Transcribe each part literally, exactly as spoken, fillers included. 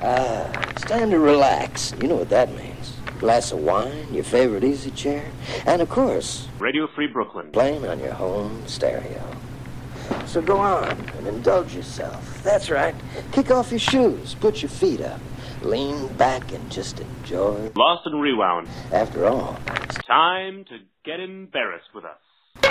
Ah, it's time to relax. You know what that means. Glass of wine, your favorite easy chair, and of course, Radio Free Brooklyn, playing on your home stereo. So go on and indulge yourself. That's right. Kick off your shoes, put your feet up, lean back and just enjoy. Lost and Rewound. After all, it's time to get embarrassed with us.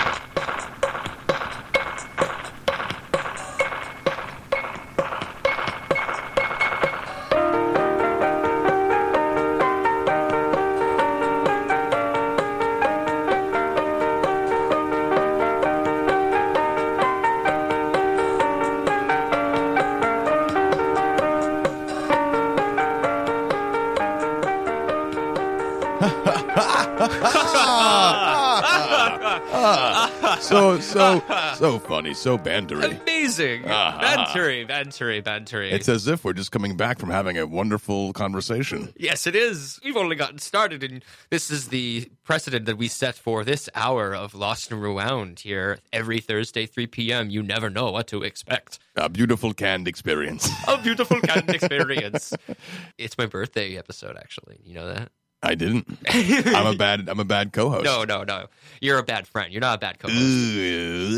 So, so, so funny, so bantery. Amazing. Uh-huh. Bantery, bantery, bantery. It's as if we're just coming back from having a wonderful conversation. Yes, it is. We've only gotten started, and this is the precedent that we set for this hour of Lost and Rewound here every Thursday, three p.m. You never know what to expect. A beautiful canned experience. A beautiful canned experience. It's my birthday episode, actually. You know that? I didn't. I'm a bad. I'm a bad co-host. No, no, no. You're a bad friend. You're not a bad co-host. Ooh,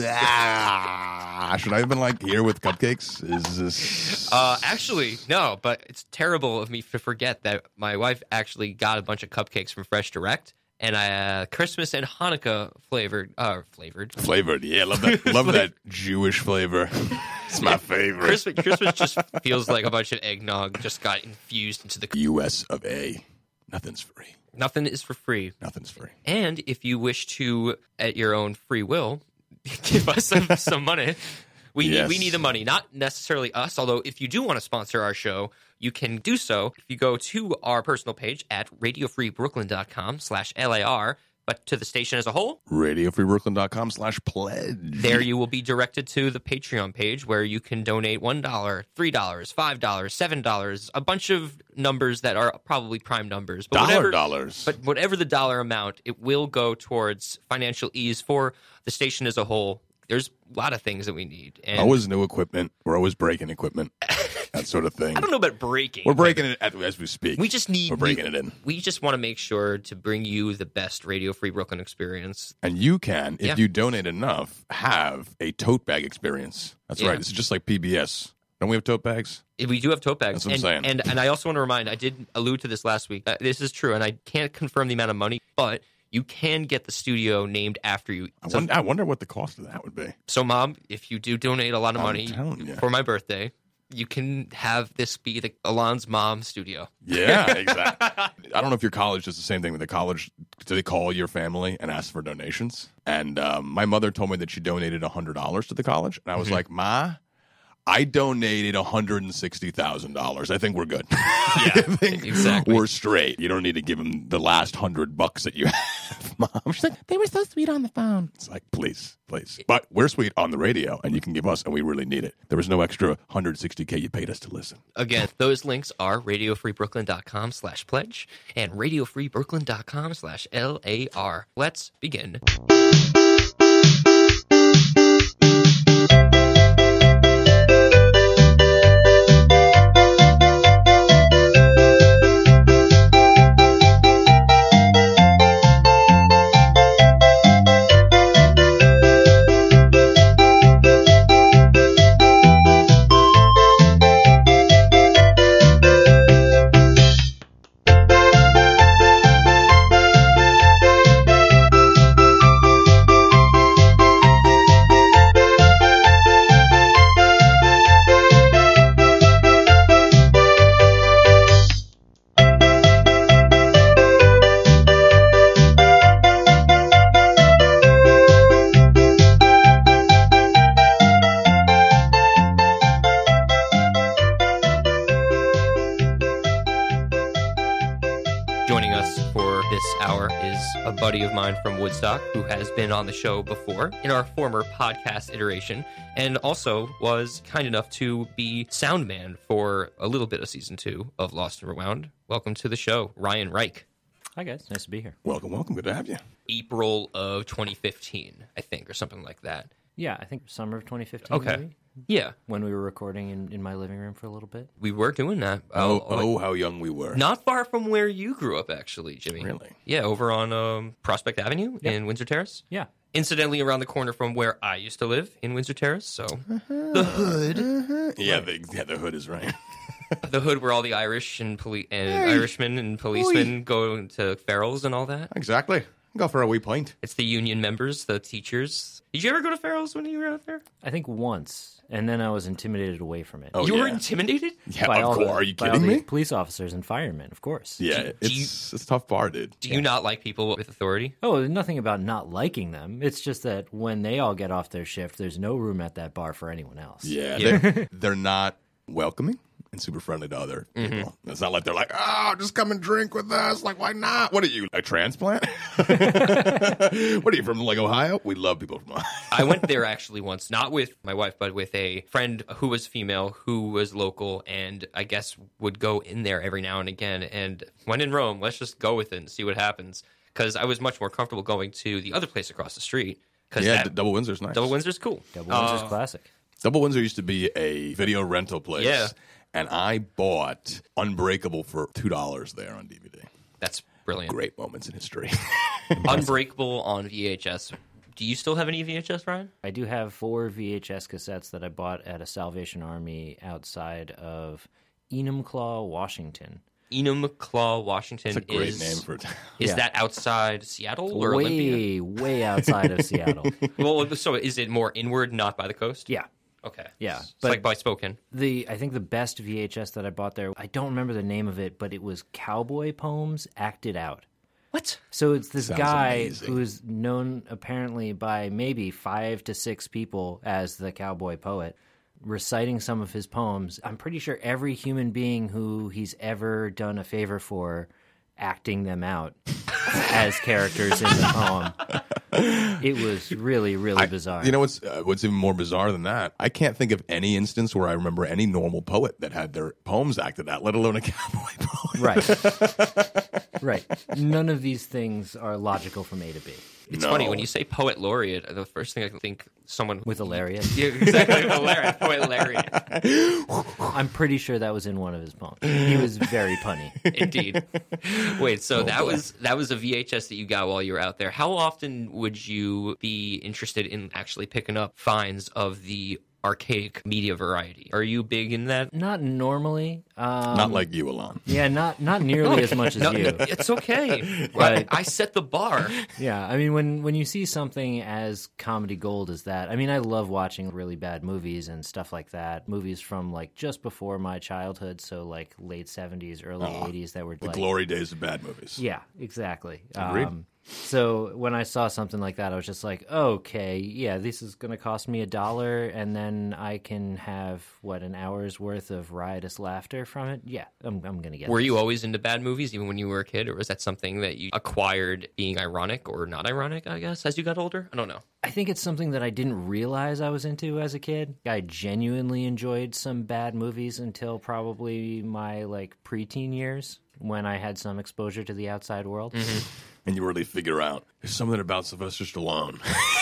ah. Should I have been like here with cupcakes? Is this? Uh, actually, no. But it's terrible of me to forget that my wife actually got a bunch of cupcakes from Fresh Direct, and I uh, Christmas and Hanukkah flavored. Uh, flavored. Flavored. Yeah, love that. Love that Jewish flavor. It's my favorite. Christmas, Christmas just feels like a bunch of eggnog just got infused into the U S of A. Nothing's free. Nothing is for free. Nothing's free. And if you wish to, at your own free will, give us some, some money, we yes. need we need the money. Not necessarily us, although if you do want to sponsor our show, you can do so. If you go to our personal page at radiofreebrooklyn.com slash LAR, but to the station as a whole, radiofreebrooklyn.com slash pledge. There you will be directed to the Patreon page where you can donate one dollar, three dollars, five dollars, seven dollars, a bunch of numbers that are probably prime numbers. But Dollar whatever, dollars. But whatever the dollar amount, it will go towards financial ease for the station as a whole. There's a lot of things that we need. And always new equipment. We're always breaking equipment. That sort of thing. I don't know about breaking. We're breaking it as we speak. We just need. We're breaking we, it in. We just want to make sure to bring you the best Radio Free Brooklyn experience. And you can, if yeah. you donate enough, have a tote bag experience. That's yeah. right. It's just like P B S. Don't we have tote bags? We do have tote bags. That's what I'm and, saying. And, and I also want to remind, I did allude to this last week. Uh, this is true, and I can't confirm the amount of money, but you can get the studio named after you. I, so, wonder, I wonder what the cost of that would be. So, Mom, if you do donate a lot of I'm money telling you. for my birthday, you can have this be the Alon's mom studio. Yeah, exactly. I don't know if your college does the same thing with the college. Do they call your family and ask for donations? And um, my mother told me that she donated one hundred dollars to the college. And I was mm-hmm. like, Ma, I donated one hundred sixty thousand dollars. I think we're good. Yeah, I think exactly. We're straight. You don't need to give them the last hundred bucks that you have, Mom. She's like, they were so sweet on the phone. It's like, please, please. But we're sweet on the radio, and you can give us, and we really need it. There was no extra one hundred sixty K you paid us to listen. Again, those links are radiofreebrooklyn.com slash pledge and radiofreebrooklyn.com slash LAR. Let's begin. Of mine from Woodstock, who has been on the show before in our former podcast iteration, and also was kind enough to be sound man for a little bit of season two of Lost and Rewound. Welcome to the show, Ryan Reich. Hi guys, nice to be here. Welcome, welcome. Good to have you. April of twenty fifteen, I think, or something like that. Yeah, I think summer of twenty fifteen. Okay. Maybe, Yeah, when we were recording in, in my living room for a little bit. we were doing that. Oh, Uh, oh, how young we were. Not far from where you grew up, actually, Jimmy. Really? Yeah, over on um, Prospect Avenue in Windsor Terrace. Yeah. Incidentally, around the corner from where I used to live in Windsor Terrace. So the hood, Yeah, the, yeah, the hood is right. the hood where all the Irish and poli- and Irishmen and policemen go to ferals and all that. Exactly. Go for a wee pint. It's the union members, the teachers. Did you ever go to ferals when you were out there? I think once, and then I was intimidated away from it. Oh, you were yeah. intimidated? Yeah, By of all course. the- Are you by all kidding the me? Police officers and firemen, of course. Yeah, Do- do it's, it's a tough bar, dude. Do you not like people with authority? Oh, nothing about not liking them. It's just that when they all get off their shift, there's no room at that bar for anyone else. Yeah, Yeah. They're, they're not welcoming and super friendly to other people. It's not like they're like, oh, just come and drink with us. Like, why not? What are you, a transplant? What are you, from, like, Ohio? We love people from Ohio. I went there actually once, not with my wife, but with a friend who was female, who was local, and I guess would go in there every now and again. And when in Rome, let's just go with it and see what happens. Because I was much more comfortable going to the other place across the street. Because Yeah, that, D- Double Windsor's nice. Double Windsor's cool. Double Windsor's Uh, classic. Double Windsor used to be a video rental place. Yeah. And I bought Unbreakable for two dollars there on D V D. That's brilliant. Great moments in history. Unbreakable on V H S. Do you still have any V H S, Ryan? I do have four V H S cassettes that I bought at a Salvation Army outside of Enumclaw, Washington. Enumclaw, Washington It's a great is, name for a town. is Yeah. that outside Seattle or Olympia? Way, way outside of Seattle. Well, so is it more inward, not by the coast? Yeah. Okay. Yeah, It's but- like by Spokane. The I think the best V H S that I bought there, I don't remember the name of it, but it was Cowboy Poems Acted Out. What? So it's this Sounds guy amazing. who's known apparently by maybe five to six people as the cowboy poet, reciting some of his poems. I'm pretty sure every human being who he's ever done a favor for, acting them out as characters in the poem. It was really, really I- bizarre. You know what's uh, what's even more bizarre than that? I can't think of any instance where I remember any normal poet that had their poems acted out, let alone a cowboy poet. Right. Right. None of these things are logical from A to B. It's No. funny when you say poet laureate. The first thing I can think someone With a lariat. yeah, exactly laureate, poet laureate. I'm pretty sure that was in one of his poems. He was very punny. Indeed. Wait, so that boy. was that was a V H S that you got while you were out there. How often would you be interested in actually picking up finds of the archaic media variety? Are you big in that? Not normally. Um, Not like you, Alon. Yeah, not not nearly as much as No, you. no, it's okay. Right. I, I set the bar. Yeah, I mean, when when you see something as comedy gold as that, I mean, I love watching really bad movies and stuff like that. Movies from like just before my childhood, so like late seventies, early Oh, eighties that were The like, glory days of bad movies. yeah, exactly. Agreed. Um, so when I saw something like that, I was just like, okay, yeah, this is going to cost me a dollar, and then I can have what an hour's worth of riotous laughter from it. Yeah, I'm I'm going to get. Were this. you always into bad movies, even when you were a kid, or was that something that you acquired being ironic or not ironic, I guess, as you got older? I don't know. I think it's something that I didn't realize I was into as a kid. I genuinely enjoyed some bad movies until probably my like preteen years when I had some exposure to the outside world. And you really figure out there's something about Sylvester Stallone.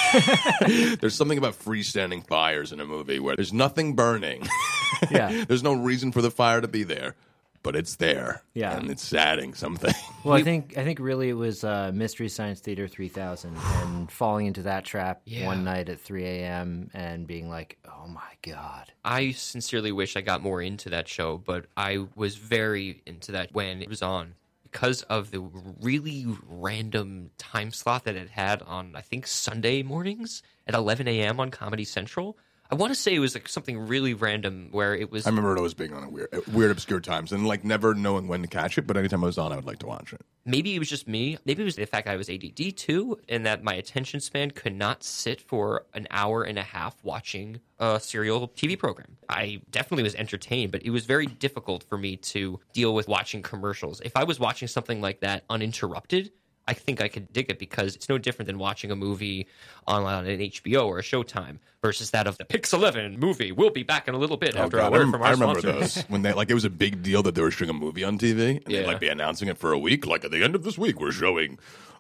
There's something about freestanding fires in a movie where there's nothing burning. Yeah. There's no reason for the fire to be there, but it's there. Yeah. And it's adding something. Well, I think I think really it was uh, Mystery Science Theater three thousand and falling into that trap Yeah. one night at three a.m. and being like, oh my God. I sincerely wish I got more into that show, but I was very into that when it was on because of the really random time slot that it had on, I think, Sunday mornings at eleven a.m. on Comedy Central. I want to say it was like something really random where it was I remember it always being on a weird, weird, obscure times and like never knowing when to catch it, but anytime I was on, I would like to watch it. maybe it was just me. Maybe it was the fact I was A D D too, and that my attention span could not sit for an hour and a half watching a serial T V program. I definitely was entertained, but it was very difficult for me to deal with watching commercials. If I was watching something like that uninterrupted, I think I could dig it because it's no different than watching a movie on an H B O or a Showtime versus that of the Pix eleven movie. We'll be back in a little bit after Oh, God, a I word remember, from our I remember sponsor. those when they like it was a big deal that they were showing a movie on T V and Yeah. they'd like be announcing it for a week. Like at the end of this week, we're showing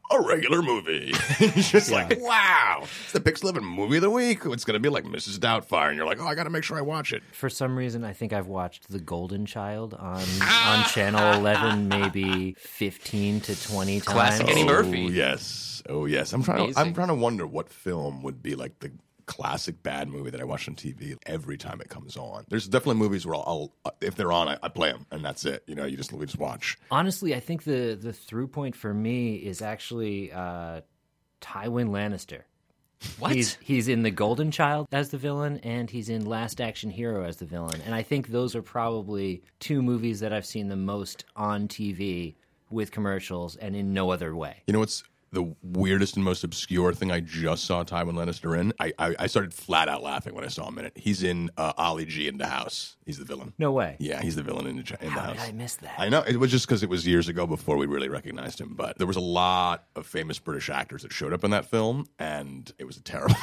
a regular movie. It's just yeah. like, wow, it's the Pix Living movie of the week. It's going to be like Missus Doubtfire, and you're like, oh, I got to make sure I watch it. For some reason, I think I've watched The Golden Child on on Channel eleven maybe fifteen to twenty times. Classic Eddie Murphy. Oh, yes. Oh, yes. I'm trying to. I'm trying to wonder what film would be like the classic bad movie that I watch on T V every time it comes on. There's definitely movies where I'll, I'll if they're on, I, I play them, and that's it. You know, you just we just watch. Honestly, I think the the through point for me is actually uh, Tywin Lannister. What? He's he's in The Golden Child as the villain, and he's in Last Action Hero as the villain. And I think those are probably two movies that I've seen the most on T V with commercials and in no other way. You know what's the weirdest and most obscure thing I just saw Tywin Lannister in? I, I, I started flat out laughing when I saw him in it. He's in uh, Ollie G in The House. He's the villain. No way. Yeah, he's the villain in, the, in How The House. How did I miss that? I know. It was just because it was years ago before we really recognized him. But there was a lot of famous British actors that showed up in that film, and it was a terrible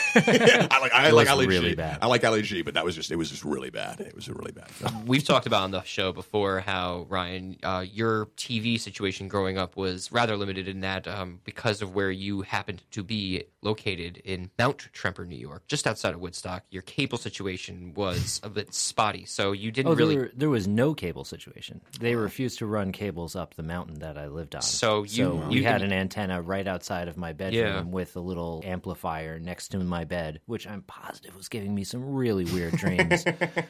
I like I it like was Ali really G. bad. I like Ali G, but that was just it was just really bad. It was a really bad film. We've talked about on the show before how, Ryan, uh, your T V situation growing up was rather limited in that um, because of where you happened to be located in Mount Tremper, New York, just outside of Woodstock, your cable situation was a bit spotty. So you didn't Oh, there, really... were, there was no cable situation. They refused to run cables up the mountain that I lived on. So you- so we you had can- an antenna right outside of my bedroom Yeah. with a little amplifier next to my bed, which I'm positive was giving me some really weird dreams.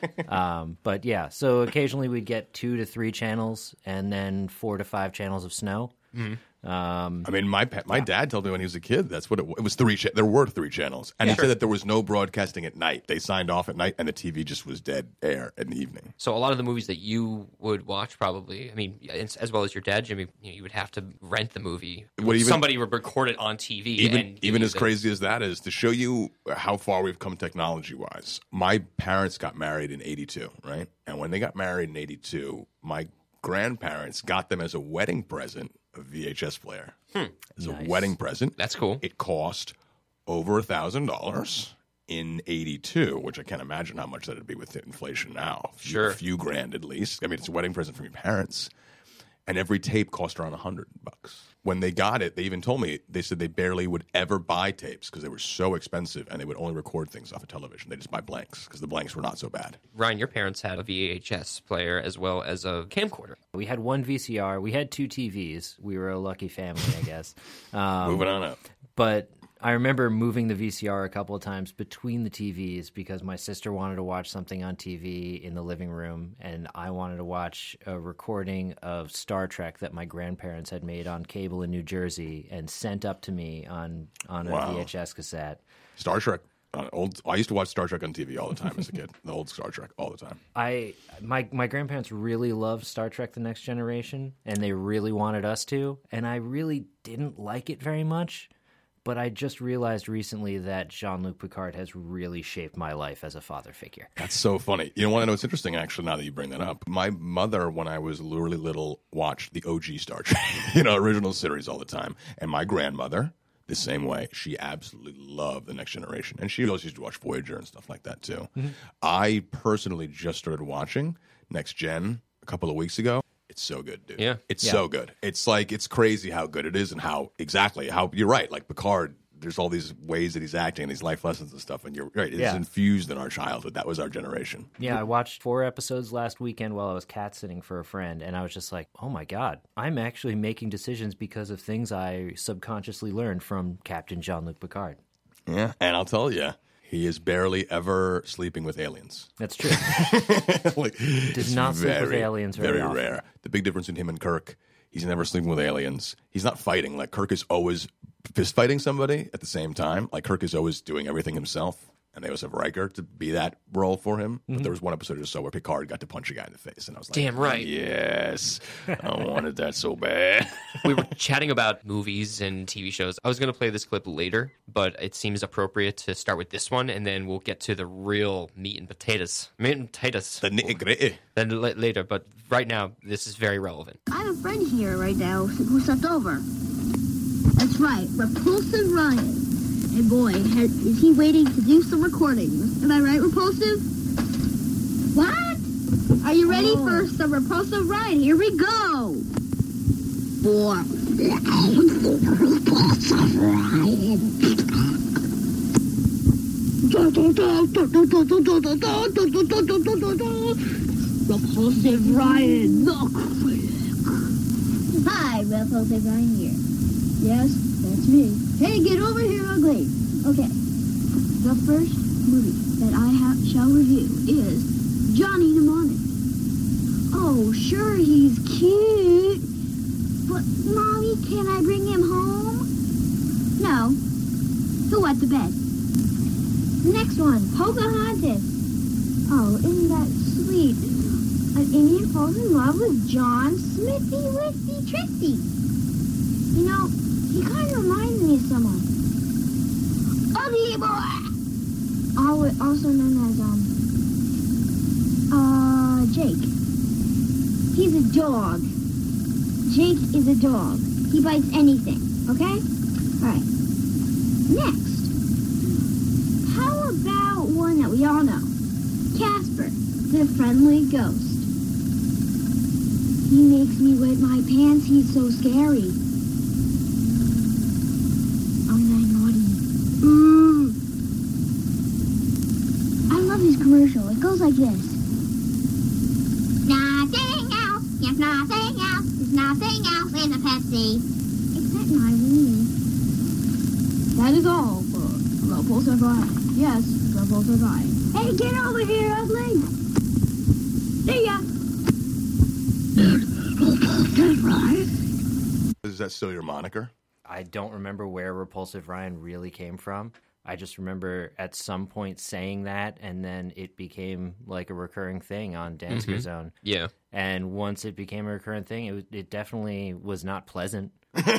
um, but yeah, so occasionally we'd get two to three channels and then four to five channels of snow. Mm-hmm. Um, I mean, my pa- my dad told me when he was a kid that's what it, it was. Three cha- there were three channels, and Yeah. he said that there was no broadcasting at night. They signed off at night, and the T V just was dead air in the evening. So a lot of the movies that you would watch, probably, I mean, as as well as your dad, Jimmy, you, know, you would have to rent the movie. What even- Somebody would record it on T V. Even and even you as the- crazy as that is, to show you how far we've come technology wise. My parents got married in eighty-two, right? And when they got married in eighty-two, my grandparents got them as a wedding present a V H S player. Hmm. As Nice. a wedding present. That's cool. It cost over a thousand dollars in eighty-two, which I can't imagine how much that'd be with inflation now. A few, Sure. a few grand at least. I mean, it's a wedding present from your parents, and every tape cost around a hundred bucks. When they got it, they even told me they said they barely would ever buy tapes because they were so expensive, and they would only record things off of television. They just buy blanks because the blanks were not so bad. Ryan, your parents had a V H S player as well as a camcorder. we had one V C R. We had two T Vs. We were a lucky family, I guess. Um, Moving on up. But I remember moving the V C R a couple of times between the T Vs because my sister wanted to watch something on T V in the living room, and I wanted to watch a recording of Star Trek that my grandparents had made on cable in New Jersey and sent up to me on, on a Wow. V H S cassette. Star Trek. Uh, old. I used to watch Star Trek on T V all the time as a kid. The old Star Trek all the time. I my my grandparents really loved Star Trek: The Next Generation, and they really wanted us to, and I really didn't like it very much. But I just realized recently that Jean-Luc Picard has really shaped my life as a father figure. That's so funny. You know what? I know it's interesting, actually, now that you bring that up. My mother, when I was really little, watched the O G Star Trek, you know, original series all the time. And my grandmother, the same way, she absolutely loved The Next Generation. And she also used to watch Voyager and stuff like that, too. Mm-hmm. I personally just started watching Next Gen a couple of weeks ago. It's so good, dude. Yeah. It's Yeah. so good. It's like, it's crazy how good it is and how, exactly, how, you're right, like Picard, there's all these ways that he's acting and these life lessons and stuff, and you're right, it's Yeah. infused in our childhood. That was our generation. Yeah, I watched four episodes last weekend while I was cat sitting for a friend, and I was just like, oh my God, I'm actually making decisions because of things I subconsciously learned from Captain Jean-Luc Picard. Yeah, and I'll tell you, he is barely ever sleeping with aliens. That's true. like, Does not sleep with aliens very very often. rare. The big difference in him and Kirk, he's never sleeping with aliens. He's not fighting. Like, Kirk is always fist fighting somebody at the same time. Like, Kirk is always doing everything himself. And they always have Riker to be that role for him. Mm-hmm. But there was one episode or so where Picard got to punch a guy in the face. And I was like, Damn right. Yes, I wanted that so bad. We were chatting about movies and T V shows. I was going to play this clip later, but it seems appropriate to start with this one, and then we'll get to the real meat and potatoes. Meat and potatoes. The nitty-gritty. Then la- later, but right now, this is very relevant. I have a friend here right now who stepped over. That's right, Repulsive Ryan. And boy, has, is he waiting to do some recordings. Am I right, Repulsive? What? Are you ready Oh. for some Repulsive Ryan? Here we go. Four, Repulsive Ryan, the critic. Hi, Repulsive Ryan here. Yes, that's me. Hey, get over here, ugly. Okay, the first movie that I ha- shall review is Johnny Mnemonic. Oh, sure, he's cute. But, Mommy, can I bring him home? No. Who wet the bed? Next one, Pocahontas. Oh, isn't that sweet? An Indian falls in love with John Smithy Withy Trixie. You know, he kind of reminds me of someone. Ugly boy! Also known as, um, uh, Jake. He's a dog. Jake is a dog. He bites anything, okay? Alright. Next. How about one that we all know? Casper, the friendly ghost. He makes me wet my pants. He's so scary. Aren't I naughty? Mm. I love his commercial. It goes like this. Nothing else. Yes, nothing else. There's nothing else in the Pepsi. Except my weenie. That is all for Repulsive Ryan. Yes, Repulsive Ryan. Hey, get over here, ugly. See ya. Is that still your moniker? I don't remember where Repulsive Ryan really came from. I just remember at some point saying that, and then it became like a recurring thing on Danziger Mhm. Zone. Yeah. And once it became a recurrent thing, it, was- it definitely was not pleasant.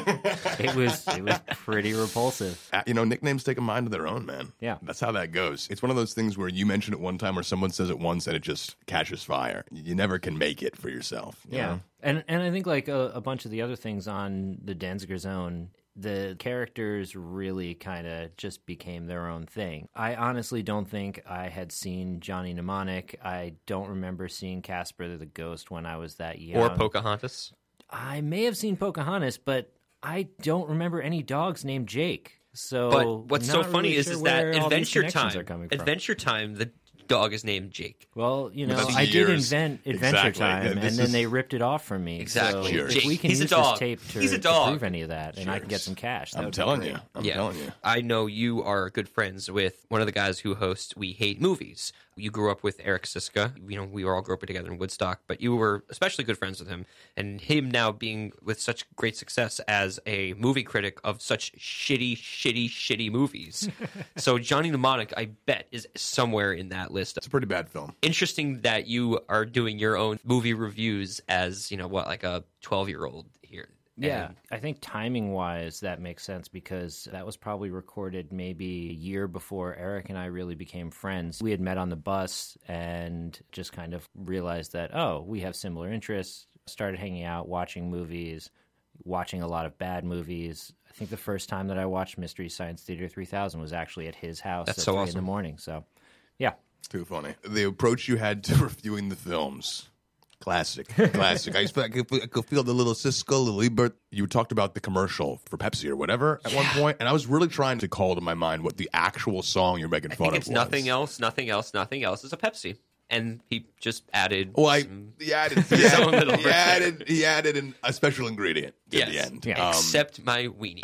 it was it was pretty repulsive. Uh, You know, nicknames take a mind of their own, man. Yeah. That's how that goes. It's one of those things where you mention it one time or someone says it once and it just catches fire. You never can make it for yourself. you Yeah, know? and and I think like a, a bunch of the other things on the Danziger Zone, the characters really kind of just became their own thing. I honestly don't think I had seen Johnny Mnemonic. I don't remember seeing Casper the Ghost when I was that young. Or Pocahontas. I may have seen Pocahontas, but I don't remember any dogs named Jake. So, But what's so not funny really is, sure is that where all these Adventure connections Time, are coming from. Adventure Time, the dog is named Jake. Well, you know, That's I did years. invent Adventure Exactly. Time, Yeah, and this then is- they ripped it off from me. Exactly. So Cheers. if we can He's a use dog. this tape to, He's a to dog. prove any of that, and I can get Cheers. some cash, that I'm would be telling great. you. I'm yeah. telling you. I know you are good friends with one of the guys who hosts We Hate Movies. You grew up with Eric Siska. You know, we were all grew up together in Woodstock, but you were especially good friends with him. And him now being with such great success as a movie critic of such shitty, shitty, shitty movies. So Johnny Mnemonic, I bet, is somewhere in that list. It's a pretty bad film. Interesting that you are doing your own movie reviews as, you know, what, like a twelve-year-old here. Yeah, And- I think timing wise that makes sense because that was probably recorded maybe a year before Eric and I really became friends. We had met on the bus and just kind of realized that, oh, we have similar interests, started hanging out, watching movies, watching a lot of bad movies. I think the first time that I watched Mystery Science Theater three thousand was actually at his house That's at so three in awesome. the morning. So, yeah. Too funny. The approach you had to reviewing the films. Classic. Classic. I, used to, I, could, I could feel the little Cisco, the Liebert. You talked about the commercial for Pepsi or whatever at one point, and I was really trying to call to my mind what the actual song you're making I fun think of it's was. nothing else, nothing else, nothing else. It's a Pepsi. And he just added Well, I, some- he added, he His own added, little he riff added, he added an, a special ingredient at yes, the end. Yeah. Um, except my weenie.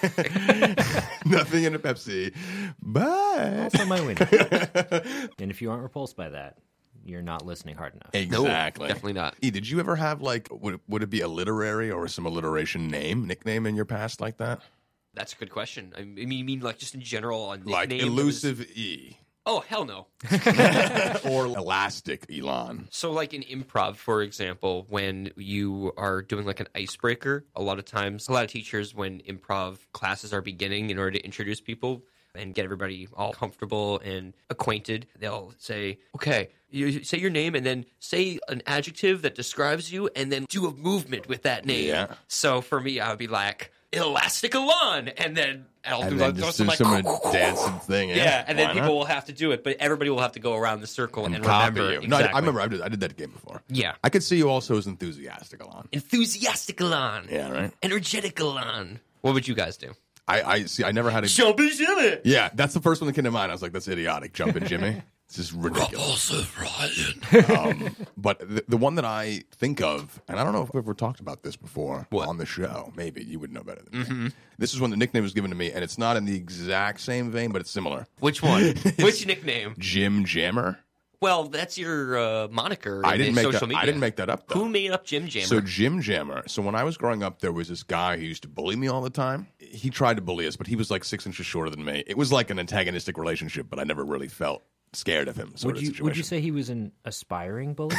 nothing in a Pepsi, but Also my winner. And if you aren't repulsed by that, you're not listening hard enough. exactly, No, definitely not. E, did you ever have like would it, would it be a literary or some alliteration name nickname in your past like that? That's a good question. I mean, you mean like just in general on Like nickname that was- elusive E Oh, hell no. or elastic Elon. So, like in improv, for example, when you are doing like an icebreaker, a lot of times, a lot of teachers, when improv classes are beginning, in order to introduce people and get everybody all comfortable and acquainted, they'll say, okay, you say your name and then say an adjective that describes you and then do a movement with that name. Yeah. So for me, I would be like, Elastic Alon, and then I'll And do, then I'll just some, do like, some dancing thing. Yeah, yeah, and then why people not? will have to do it, but everybody will have to go around the circle and, And copy remember. you. Exactly. No, I, I remember I did, I did that game before. Yeah. I could see you also as enthusiastic, Alon. Enthusiastic Alon. Yeah, right? Energetic Alon. What would you guys do? I, I see. I never had a. Jumpin' Jimmy. Yeah, that's the first one that came to mind. I was like, that's idiotic. Jumping Jimmy. This is ridiculous. um, but the, the one that I think of, and I don't know if we've ever talked about this before What? on the show. Maybe you would know better than me. Mm-hmm. This is when the nickname was given to me, and it's not in the exact same vein, but it's similar. Which one? Which nickname? Jim Jammer. Well, that's your uh, moniker I in didn't the make social that. media. I didn't make that up. Though. Who made up Jim Jammer? So Jim Jammer. So when I was growing up, there was this guy who used to bully me all the time. He tried to bully us, but he was like six inches shorter than me. It was like an antagonistic relationship, but I never really felt scared of him. Sort Would of you would you situation. say he was an aspiring bully?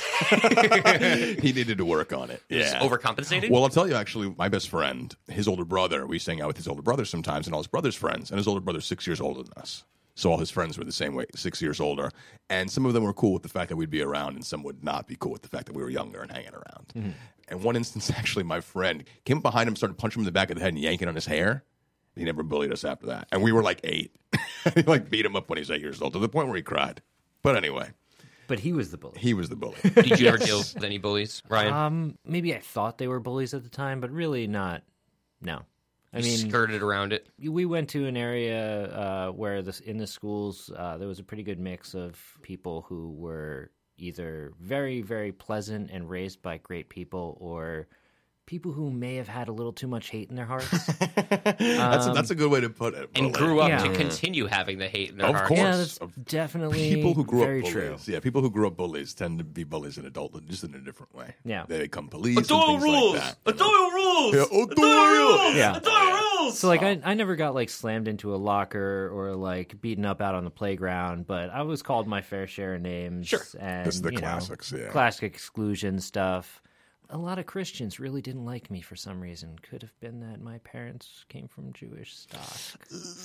He needed to work on it? Just Yeah. overcompensating? Well, I'll tell you, actually, my best friend, his older brother, we used to hang out with his older brother sometimes, and all his brother's friends, and his older brother's six years older than us. So all his friends were the same way, six years older. And some of them were cool with the fact that we'd be around, and some would not be cool with the fact that we were younger and hanging around. Mm-hmm. And one instance, actually, my friend came up behind him, started punching him in the back of the head and yanking on his hair. He never bullied us after that. And we were like eight. He like beat him up when he was eight years old, to the point where he cried. But anyway, But he was the bully. he was the bully. Did you ever deal with any bullies, Ryan? Um, maybe I thought they were bullies at the time, but really not. No, I You mean, skirted around it. we went to an area uh, where this in the schools uh, there was a pretty good mix of people who were either very, very pleasant and raised by great people, or people who may have had a little too much hate in their hearts. that's, a, that's a good way to put it. And bully. grew up Yeah. to continue having the hate in their Of hearts. course. Yeah, that's Of definitely People who grew very up bullies, true. yeah, people who grew up bullies tend to be bullies in adulthood, just in a different way. Yeah. They become police and Adult things rules! like that. Adult rules! Yeah, Adult adult rules! rules! Yeah. Adult rules! So like I, I never got like slammed into a locker or like beaten up out on the playground, but I was called my fair share of names. Sure. And, That's the you know, classics, yeah. classic exclusion stuff. A lot of Christians really didn't like me for some reason. Could have been that my parents came from Jewish stock.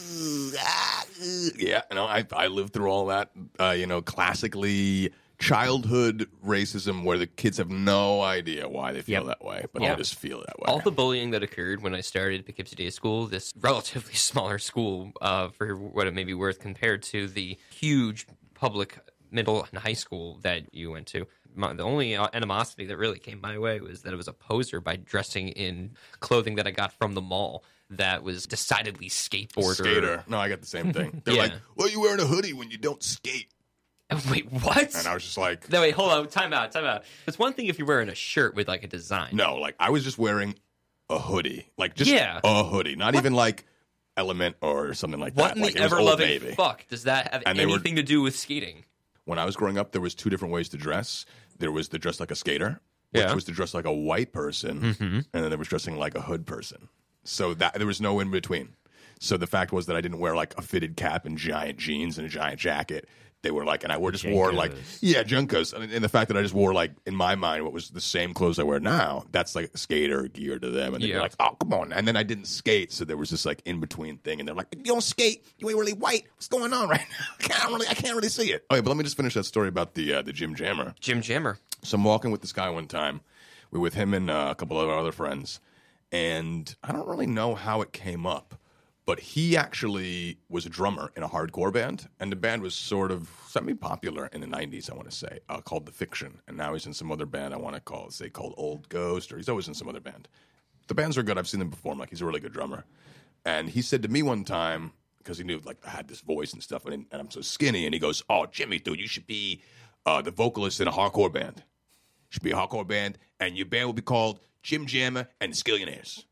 Yeah, you know, I I lived through all that, uh, you know, classically childhood racism where the kids have no idea why they feel Yep. that way, but Yeah. they just feel that way. All the bullying that occurred when I started Poughkeepsie Day School, this relatively smaller school, uh, for what it may be worth, compared to the huge public middle and high school that you went to. My, the only animosity that really came my way was that I was a poser by dressing in clothing that I got from the mall that was decidedly skateboarder. Skater. No, I got the same thing. They're Yeah. like, "Well, you wearing a hoodie when you don't skate?" Wait, what? And I was just like, No, wait, hold on. Time out, time out. It's one thing if you're wearing a shirt with like a design. no, like I was just wearing a hoodie, like just Yeah. a hoodie, not even like Element or something like What that. in Like, the it was Old ever-loving Navy. fuck does that have And they were- anything to do with skating? When I was growing up, there was two different ways to dress. There was the dress like a skater, which Yeah. was to dress like a white person, Mm-hmm. and then there was dressing like a hood person. So that there was no in between. So the fact was that I didn't wear like a fitted cap and giant jeans and a giant jacket. They were like, and I wore just wore like, Jenkos. yeah, Junkos. And, and the fact that I just wore like, in my mind, what was the same clothes I wear now, that's like skater gear to them. And they'd Yeah. be like, oh, come on. And then I didn't skate. So there was this like in between thing. And they're like, you don't skate. You ain't really white. What's going on right now? I can't really, I can't really see it. Okay, but let me just finish that story about the, uh, the Jim Jammer. Jim Jammer. So I'm walking with this guy one time. We were with him and uh, a couple of our other friends. And I don't really know how it came up, but he actually was a drummer in a hardcore band. And the band was sort of semi-popular in the nineties, I want to say, uh, called The Fiction. And now he's in some other band I want to call, say, called Old Ghost, or he's always in some other band. The bands are good. I've seen them perform. Like, he's a really good drummer. And he said to me one time, because he knew like I had this voice and stuff, and, and I'm so skinny, and he goes, "Oh, Jimmy, dude, you should be uh, the vocalist in a hardcore band. You should be a hardcore band, and your band will be called Jim Jammer and the Skillionaires."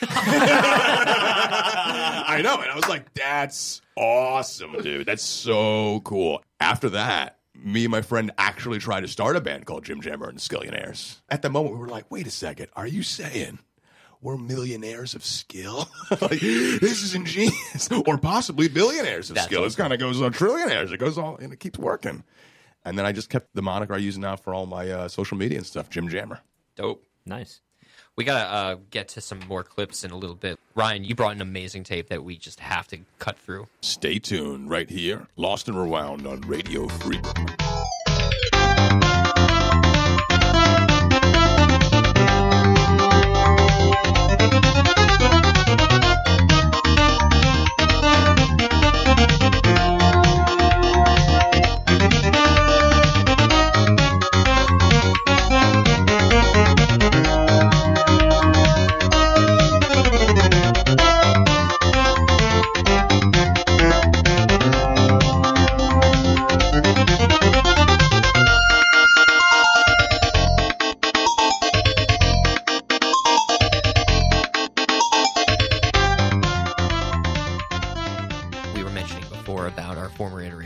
I know, and I was like, "That's awesome, dude. That's so cool." After that, me and my friend actually tried to start a band called Jim Jammer and the Skillionaires. At the moment, we were like, "Wait a second, are you saying we're millionaires of skill? Like, this is ingenious, or possibly billionaires of That's skill." It kind of goes on trillionaires. It goes all, and it keeps working. And then I just kept the moniker I use now for all my uh, social media and stuff, Jim Jammer. Dope. Nice. We gotta uh, get to some more clips in a little bit. Ryan, you brought an amazing tape that we just have to cut through. Stay tuned right here, Lost and Rewound on Radio Free Brooklyn.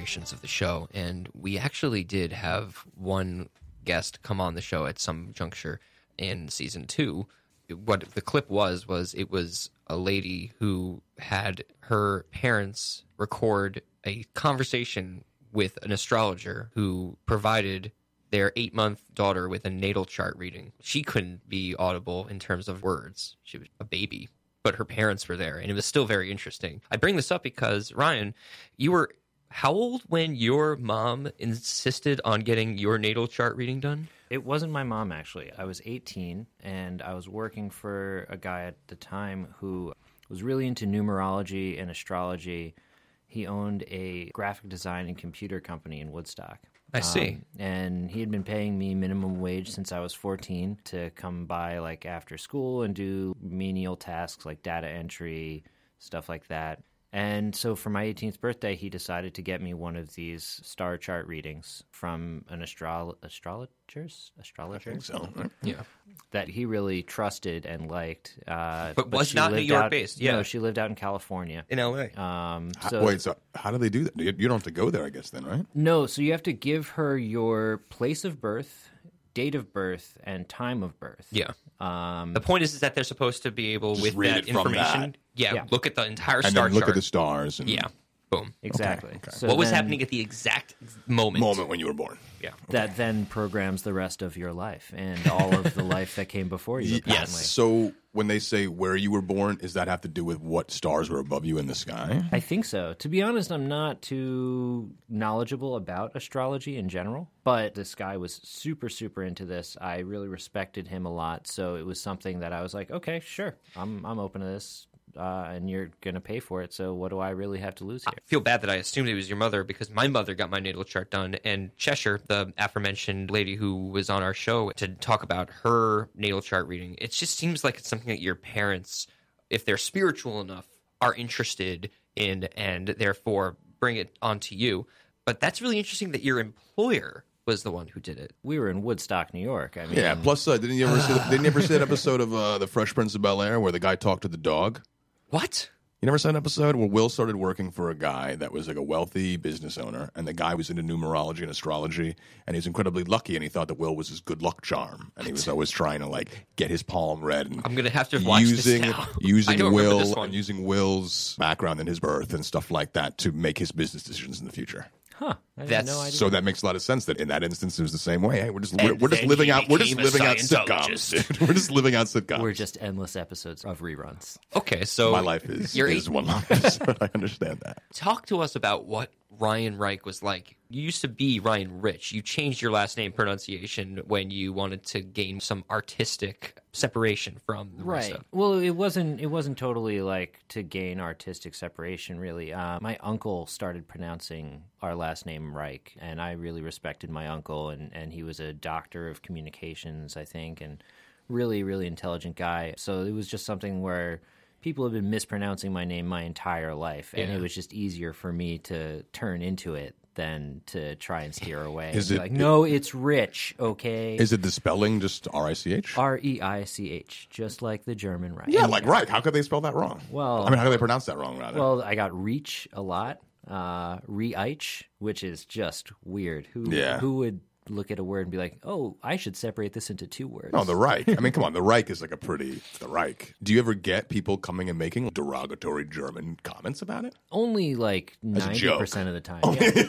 iterations of the show, and we actually did have one guest come on the show at some juncture in season two. What the clip was, was it was a lady who had her parents record a conversation with an astrologer who provided their eight-month daughter with a natal chart reading. She couldn't be audible in terms of words. She was a baby, but her parents were there, and it was still very interesting. I bring this up because, Ryan, you were how old when your mom insisted on getting your natal chart reading done? It wasn't my mom, actually. I was eighteen, and I was working for a guy at the time who was really into numerology and astrology. He owned a graphic design and computer company in Woodstock. I see. Um, and he had been paying me minimum wage since I was fourteen to come by like after school and do menial tasks like data entry, stuff like that. And so for my eighteenth birthday, he decided to get me one of these star chart readings from an astro- astrologer's astrologer. I think so. Yeah. That he really trusted and liked. Uh, But was she not New lived York out- based, yeah. No, she lived out in California. In L A. Um, How- so, Wait, so how do they do that? You you don't have to go there, I guess, then, right? No, so you have to give her your place of birth, date of birth, and time of birth. Yeah. Um, The point is, is that they're supposed to be able, Just with read that it from information, that. Yeah, Yeah. look at the entire And star then look chart. at the stars. And Yeah. Boom. exactly. okay. So what was then happening at the exact moment? moment when you were born. Yeah. That then programs the rest of your life and all of the life that came before you, apparently. Yes. So when they say where you were born, does that have to do with what stars were above you in the sky? I think so. To be honest, I'm not too knowledgeable about astrology in general, but this guy was super, super into this. I really respected him a lot, so it was something that I was like, okay, sure, I'm I'm open to this, uh, and you're going to pay for it, so what do I really have to lose here? I feel bad that I assumed it was your mother because my mother got my natal chart done, and Cheshire, the aforementioned lady who was on our show to talk about her natal chart reading, it just seems like it's something that your parents, if they're spiritual enough, are interested in and therefore bring it onto you. But that's really interesting that your employer was the one who did it. We were in Woodstock, New York. I mean, Yeah. Plus, uh, didn't you ever see? Didn't you ever see that episode of uh, The Fresh Prince of Bel Air where the guy talked to the dog? What? You never saw an episode where Will started working for a guy that was like a wealthy business owner, and the guy was into numerology and astrology, and he was incredibly lucky, and he thought that Will was his good luck charm, and he was always trying to like get his palm read. And I'm gonna have to watch using this now. I using don't remember this Will one. and using Will's background and his birth and stuff like that to make his business decisions in the future. Huh. I had That's no idea. So that makes a lot of sense that in that instance it was the same way. Hey, we're just we're, And we're just then living he out we're just became a living out Scientologist. sitcoms. Dude. We're just living out sitcoms. We're just endless episodes of reruns. Okay, so My life is you're is eight- one long episode. I understand that. Talk to us about what Ryan Reich was like. You used to be Ryan Rich. You changed your last name pronunciation when you wanted to gain some artistic separation from the rest Right. of. Well, it wasn't. It wasn't totally like to gain artistic separation. Really, uh, my uncle started pronouncing our last name Reich, and I really respected my uncle, and and he was a doctor of communications, I think, and really, really intelligent guy. So it was just something where people have been mispronouncing my name my entire life, and Yeah. it was just easier for me to turn into it than to try and steer away. Is and be it- like, no, it's Rich, okay? Is it the spelling just R I C H? R E I C H, just like the German Reich. Yeah, like Reich. How could they spell that wrong? Well- I mean, how could they pronounce that wrong, rather? Well, I got reach a lot, uh, reich, which is just weird. Who Yeah. who would look at a word and be like, oh, I should separate this into two words? no, the Reich. I mean, come on. The Reich is like a pretty... The Reich. Do you ever get people coming and making derogatory German comments about it? Only like a ninety joke. percent of the time.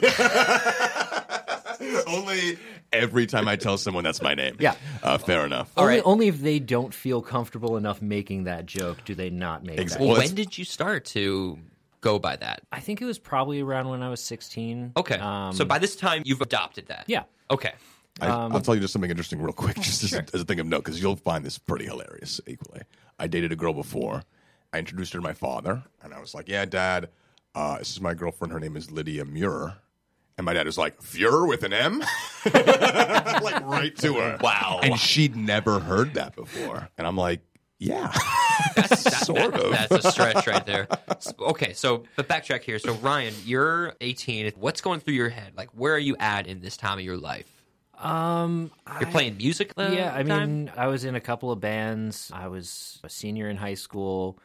Yeah. Only every time I tell someone that's my name. Yeah. Uh, fair enough. only, right. only if they don't feel comfortable enough making that joke do they not make Exactly. that. Well, Well, when did you start to go by that? I think it was probably around when I was sixteen. Okay, Um, so by this time you've adopted that. yeah. Okay. I, Um, I'll tell you just something interesting real quick, just as, a, as a thing of note, because you'll find this pretty hilarious equally. I dated a girl before. I introduced her to my father, and I was like, yeah, Dad, uh, this is my girlfriend. Her name is Lydia Muir. And my dad was like, Fuhrer with an M? Like right to her. Wow. And she'd never heard that before. And I'm like, yeah. That's, that, Sort that- of. That's a stretch right there. S- Okay, so but backtrack here. So Ryan, you're eighteen. What's going through your head? Like, where are you at in this time of your life? Um, You're playing music. The yeah, I time? mean, I was in a couple of bands. I was a senior in high school.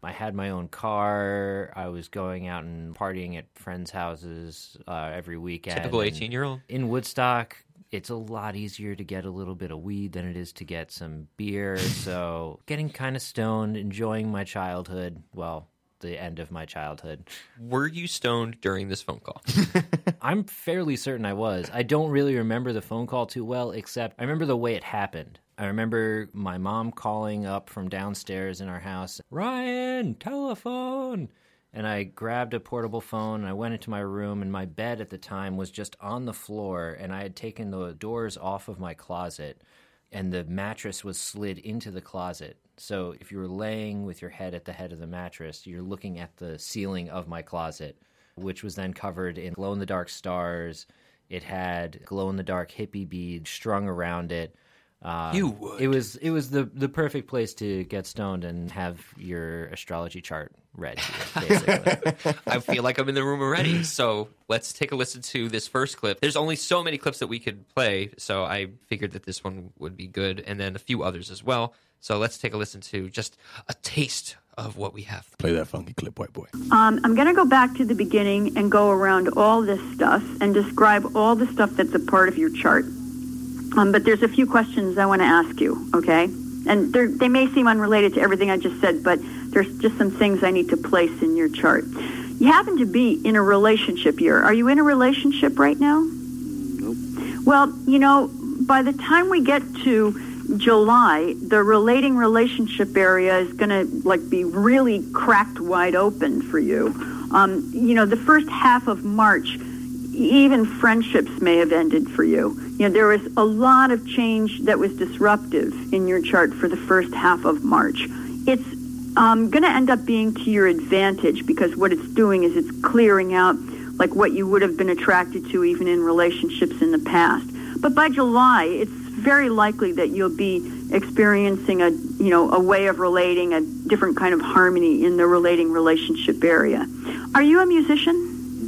I had my own car. I was going out and partying at friends' houses uh, every weekend. Typical eighteen-year-old. In Woodstock, it's a lot easier to get a little bit of weed than it is to get some beer. So getting kind of stoned, enjoying my childhood. Well, the end of my childhood. Were you stoned during this phone call? I'm fairly certain I was. I don't really remember the phone call too well, except I remember the way it happened. I remember my mom calling up from downstairs in our house, Ryan, telephone! And I grabbed a portable phone, and I went into my room, and my bed at the time was just on the floor, and I had taken the doors off of my closet, and the mattress was slid into the closet. So if you were laying with your head at the head of the mattress, you're looking at the ceiling of my closet, which was then covered in glow-in-the-dark stars. It had glow-in-the-dark hippie beads strung around it. Um, you would. It was it was the, the perfect place to get stoned and have your astrology chart read to you, basically. I feel like I'm in the room already. So let's take a listen to this first clip. There's only so many clips that we could play, so I figured that this one would be good, and then a few others as well. So let's take a listen to just a taste of what we have. Play that funky clip, white boy. Um, I'm going to go back to the beginning and go around all this stuff and describe all the stuff that's a part of your chart. Um, but there's a few questions I want to ask you, okay? And they may seem unrelated to everything I just said, but there's just some things I need to place in your chart. You happen to be in a relationship year. Are you in a relationship right now? Nope. Well, you know, by the time we get to July, the relating relationship area is going to, like, be really cracked wide open for you. Um, you know, the first half of March, even friendships may have ended for you. You know, there was a lot of change that was disruptive in your chart for the first half of March. It's um, going to end up being to your advantage because what it's doing is it's clearing out like what you would have been attracted to even in relationships in the past. But by July, it's very likely that you'll be experiencing a, you know, a way of relating, a different kind of harmony in the relating relationship area. Are you a musician?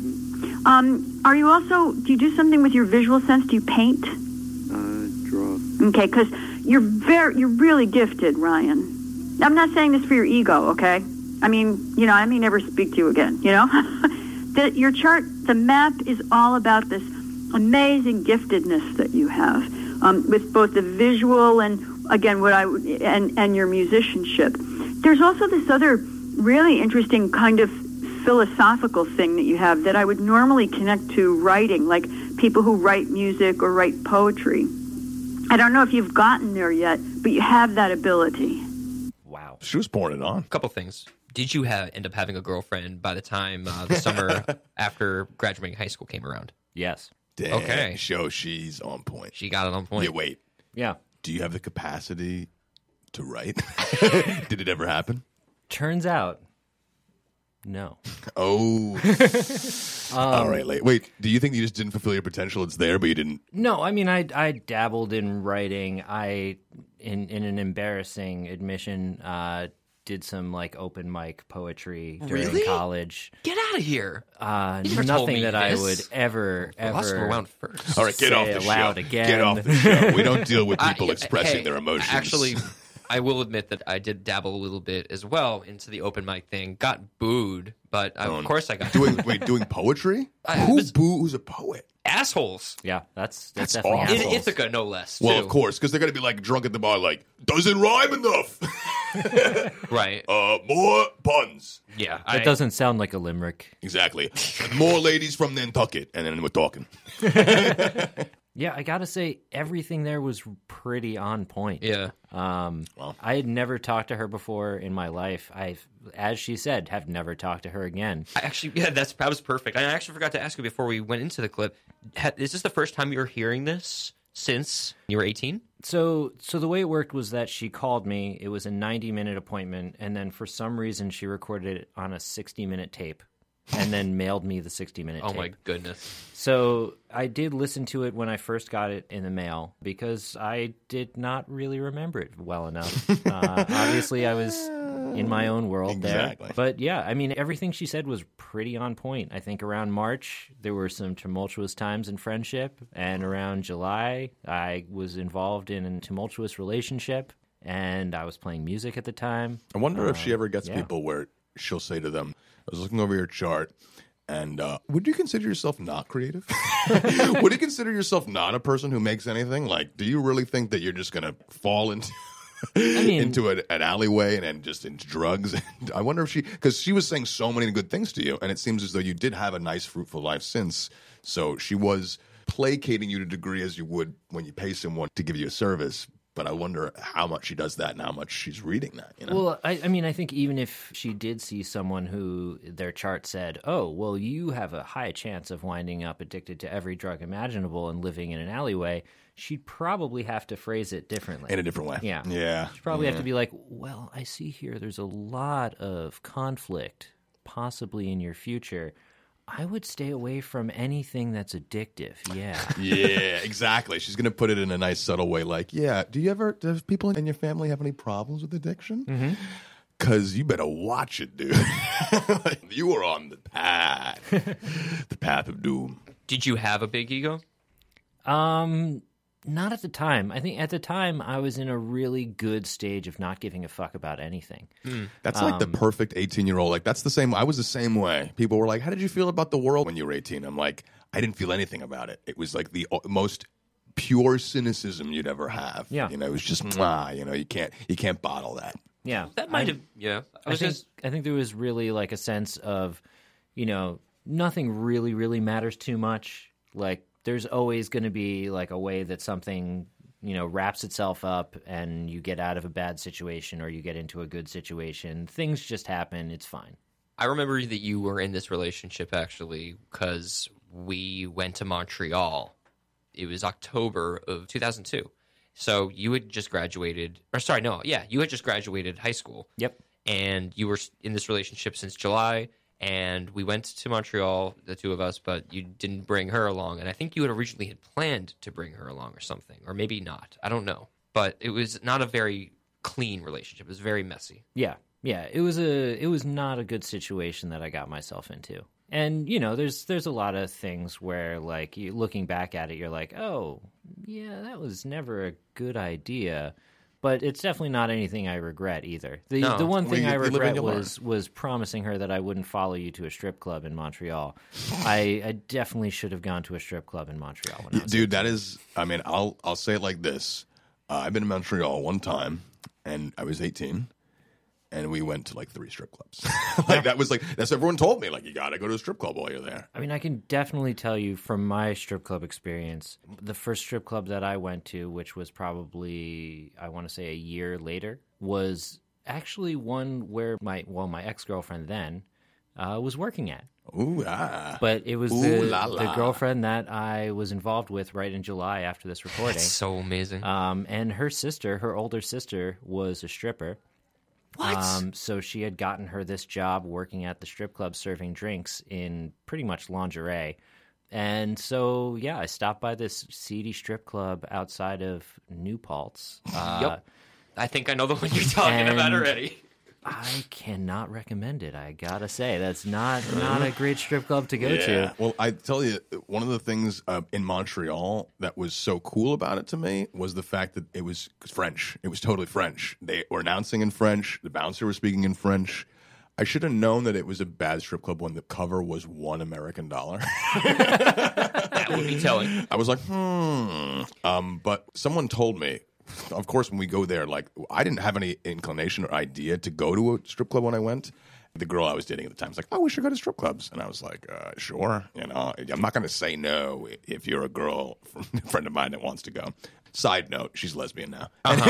Um, are you also, do you do something with your visual sense? Do you paint? Uh, draw. Okay, because you're very, you're really gifted, Ryan. I'm not saying this for your ego, okay? I mean, you know, I may never speak to you again, you know? the, your chart, the map is all about this amazing giftedness that you have um, with both the visual and, again, what I, and, and your musicianship. There's also this other really interesting kind of philosophical thing that you have that I would normally connect to writing, like people who write music or write poetry. I don't know if you've gotten there yet, but you have that ability. Wow. She was pouring it on. A couple things. Did you have, end up having a girlfriend by the time uh, the summer after graduating high school came around? Yes. Damn, Okay. show she's on point. She got it on point. Yeah, wait. Yeah. Do you have the capacity to write? Did it ever happen? Turns out, no. Oh. Um, All right, late. Wait, do you think you just didn't fulfill your potential? It's there, but you didn't? No, I mean, I I dabbled in writing. I, in in an embarrassing admission, uh, did some like open mic poetry during Really? college. Get out of here. Uh, You never told nothing me that I this. would ever Lost ever. around first. All right, get Say off the it show. loud again. Get off the show. We don't deal with I- people expressing hey, their emotions. Actually, I will admit that I did dabble a little bit as well into the open mic thing. Got booed, but I, of course I got doing booed. wait doing poetry. I- Who was- boos a poet? Assholes. Yeah, that's that's, That's definitely awful. In assholes. Ithaca, no less. Well, too. of course, because they're gonna be like drunk at the bar, like doesn't rhyme enough. Right. uh, more puns. Yeah. That I, doesn't sound like a limerick. Exactly. More ladies from Nantucket, and then we're talking. Yeah, I gotta say everything there was pretty on point. Yeah. Um, Well. I had never talked to her before in my life. I've, as she said, have never talked to her again. I actually, yeah, that's that was perfect. I actually forgot to ask you before we went into the clip. Ha, is this the first time you were hearing this since you were eighteen? So, so the way it worked was that she called me. It was a ninety-minute appointment, and then for some reason she recorded it on a sixty-minute tape, and then mailed me the sixty-minute Oh tape. my goodness. So I did listen to it when I first got it in the mail because I did not really remember it well enough. uh, obviously, I was in my own world Exactly. there. But yeah, I mean, everything she said was pretty on point. I think around March, there were some tumultuous times in friendship. And around July, I was involved in a tumultuous relationship. and I was playing music at the time. I wonder if she Um, ever gets yeah. people where she'll say to them, I was looking over your chart, and uh, would you consider yourself not creative? Would you consider yourself not a person who makes anything? Like, do you really think that you're just going to fall into mean- into a, an alleyway and then just into drugs? And I wonder if she, because she was saying so many good things to you, and it seems as though you did have a nice, fruitful life since. So she was placating you to a degree as you would when you pay someone to give you a service. But I wonder how much she does that and how much she's reading that. You know? Well, I, I mean, I think even if she did see someone who their chart said, oh, well, you have a high chance of winding up addicted to every drug imaginable and living in an alleyway, she'd probably have to phrase it differently. In a different way. Yeah. Yeah. She'd probably have Yeah. to be like, well, I see here there's a lot of conflict possibly in your future. I would stay away from anything that's addictive. Yeah. Yeah, exactly. She's going to put it in a nice, subtle way like, yeah, do you ever, does people in your family have any problems with addiction? Mm-hmm. Because you better watch it, dude. You are on the path, the path of doom. Did you have a big ego? Um, not at the time. I think at the time I was in a really good stage of not giving a fuck about anything. That's like Um, the perfect eighteen-year-old. Like, that's the same. I was the same way. People were like, how did you feel about the world when you were eighteen? I'm like, I didn't feel anything about it. It was like the o- most pure cynicism you'd ever have. Yeah. You know, it was just, mwah, you know, you can't, you can't bottle that. Yeah, That might I- have, yeah. I I was think just, I think there was really like a sense of, you know, nothing really really matters too much. Like there's always going to be like a way that something, you know, wraps itself up and you get out of a bad situation or you get into a good situation. Things just happen. It's fine. I remember that you were in this relationship actually because we went to Montreal. It was October of two thousand two. So you had just graduated, or sorry, no, yeah, you had just graduated high school. Yep. And you were in this relationship since July, and we went to Montreal, the two of us, but you didn't bring her along. And I think you had originally had planned to bring her along or something, or maybe not. I don't know. But it was not a very clean relationship. It was very messy. Yeah. Yeah, it was a it was not a good situation that I got myself into. And you know, there's there's a lot of things where like you looking back at it, you're like, oh, yeah, that was never a good idea. But it's definitely not anything I regret either. The No. the one Well, thing you- I you live and regret you learn. was was promising her that I wouldn't follow you to a strip club in Montreal. I, I definitely should have gone to a strip club in Montreal when I was Dude, that is, I mean, I'll I'll say it like this. Uh, I've been in Montreal one time, and I was eighteen, and we went to like three strip clubs. Like that was like, that's what everyone told me. Like, you got to go to a strip club while you're there. I mean, I can definitely tell you from my strip club experience, the first strip club that I went to, which was probably, I want to say a year later, was actually one where my, well, my ex-girlfriend then uh, was working at. Ooh, ah. But it was Ooh the, la la. the girlfriend that I was involved with right in July after this recording. It's so amazing. Um, and her sister, her older sister, was a stripper. What? Um, so she had gotten her this job working at the strip club serving drinks in pretty much lingerie. And so, yeah, I stopped by this seedy strip club outside of New Paltz. Uh, Yep. I think I know the one you're talking about and- already. I cannot recommend it. I gotta say, that's not not a great strip club to go Yeah. to. Well, I tell you, one of the things uh, in Montreal that was so cool about it to me was the fact that it was French. It was totally French. They were announcing in French. The bouncer was speaking in French. I should have known that it was a bad strip club when the cover was one American dollar. That would be telling. I was like, hmm. Um, but someone told me, of course, when we go there, like, I didn't have any inclination or idea to go to a strip club when I went. The girl I was dating at the time was like, oh, we should go to strip clubs. And I was like, uh, sure. You know, I'm not going to say no if you're a girl, a friend of mine that wants to go. Side note, she's lesbian now.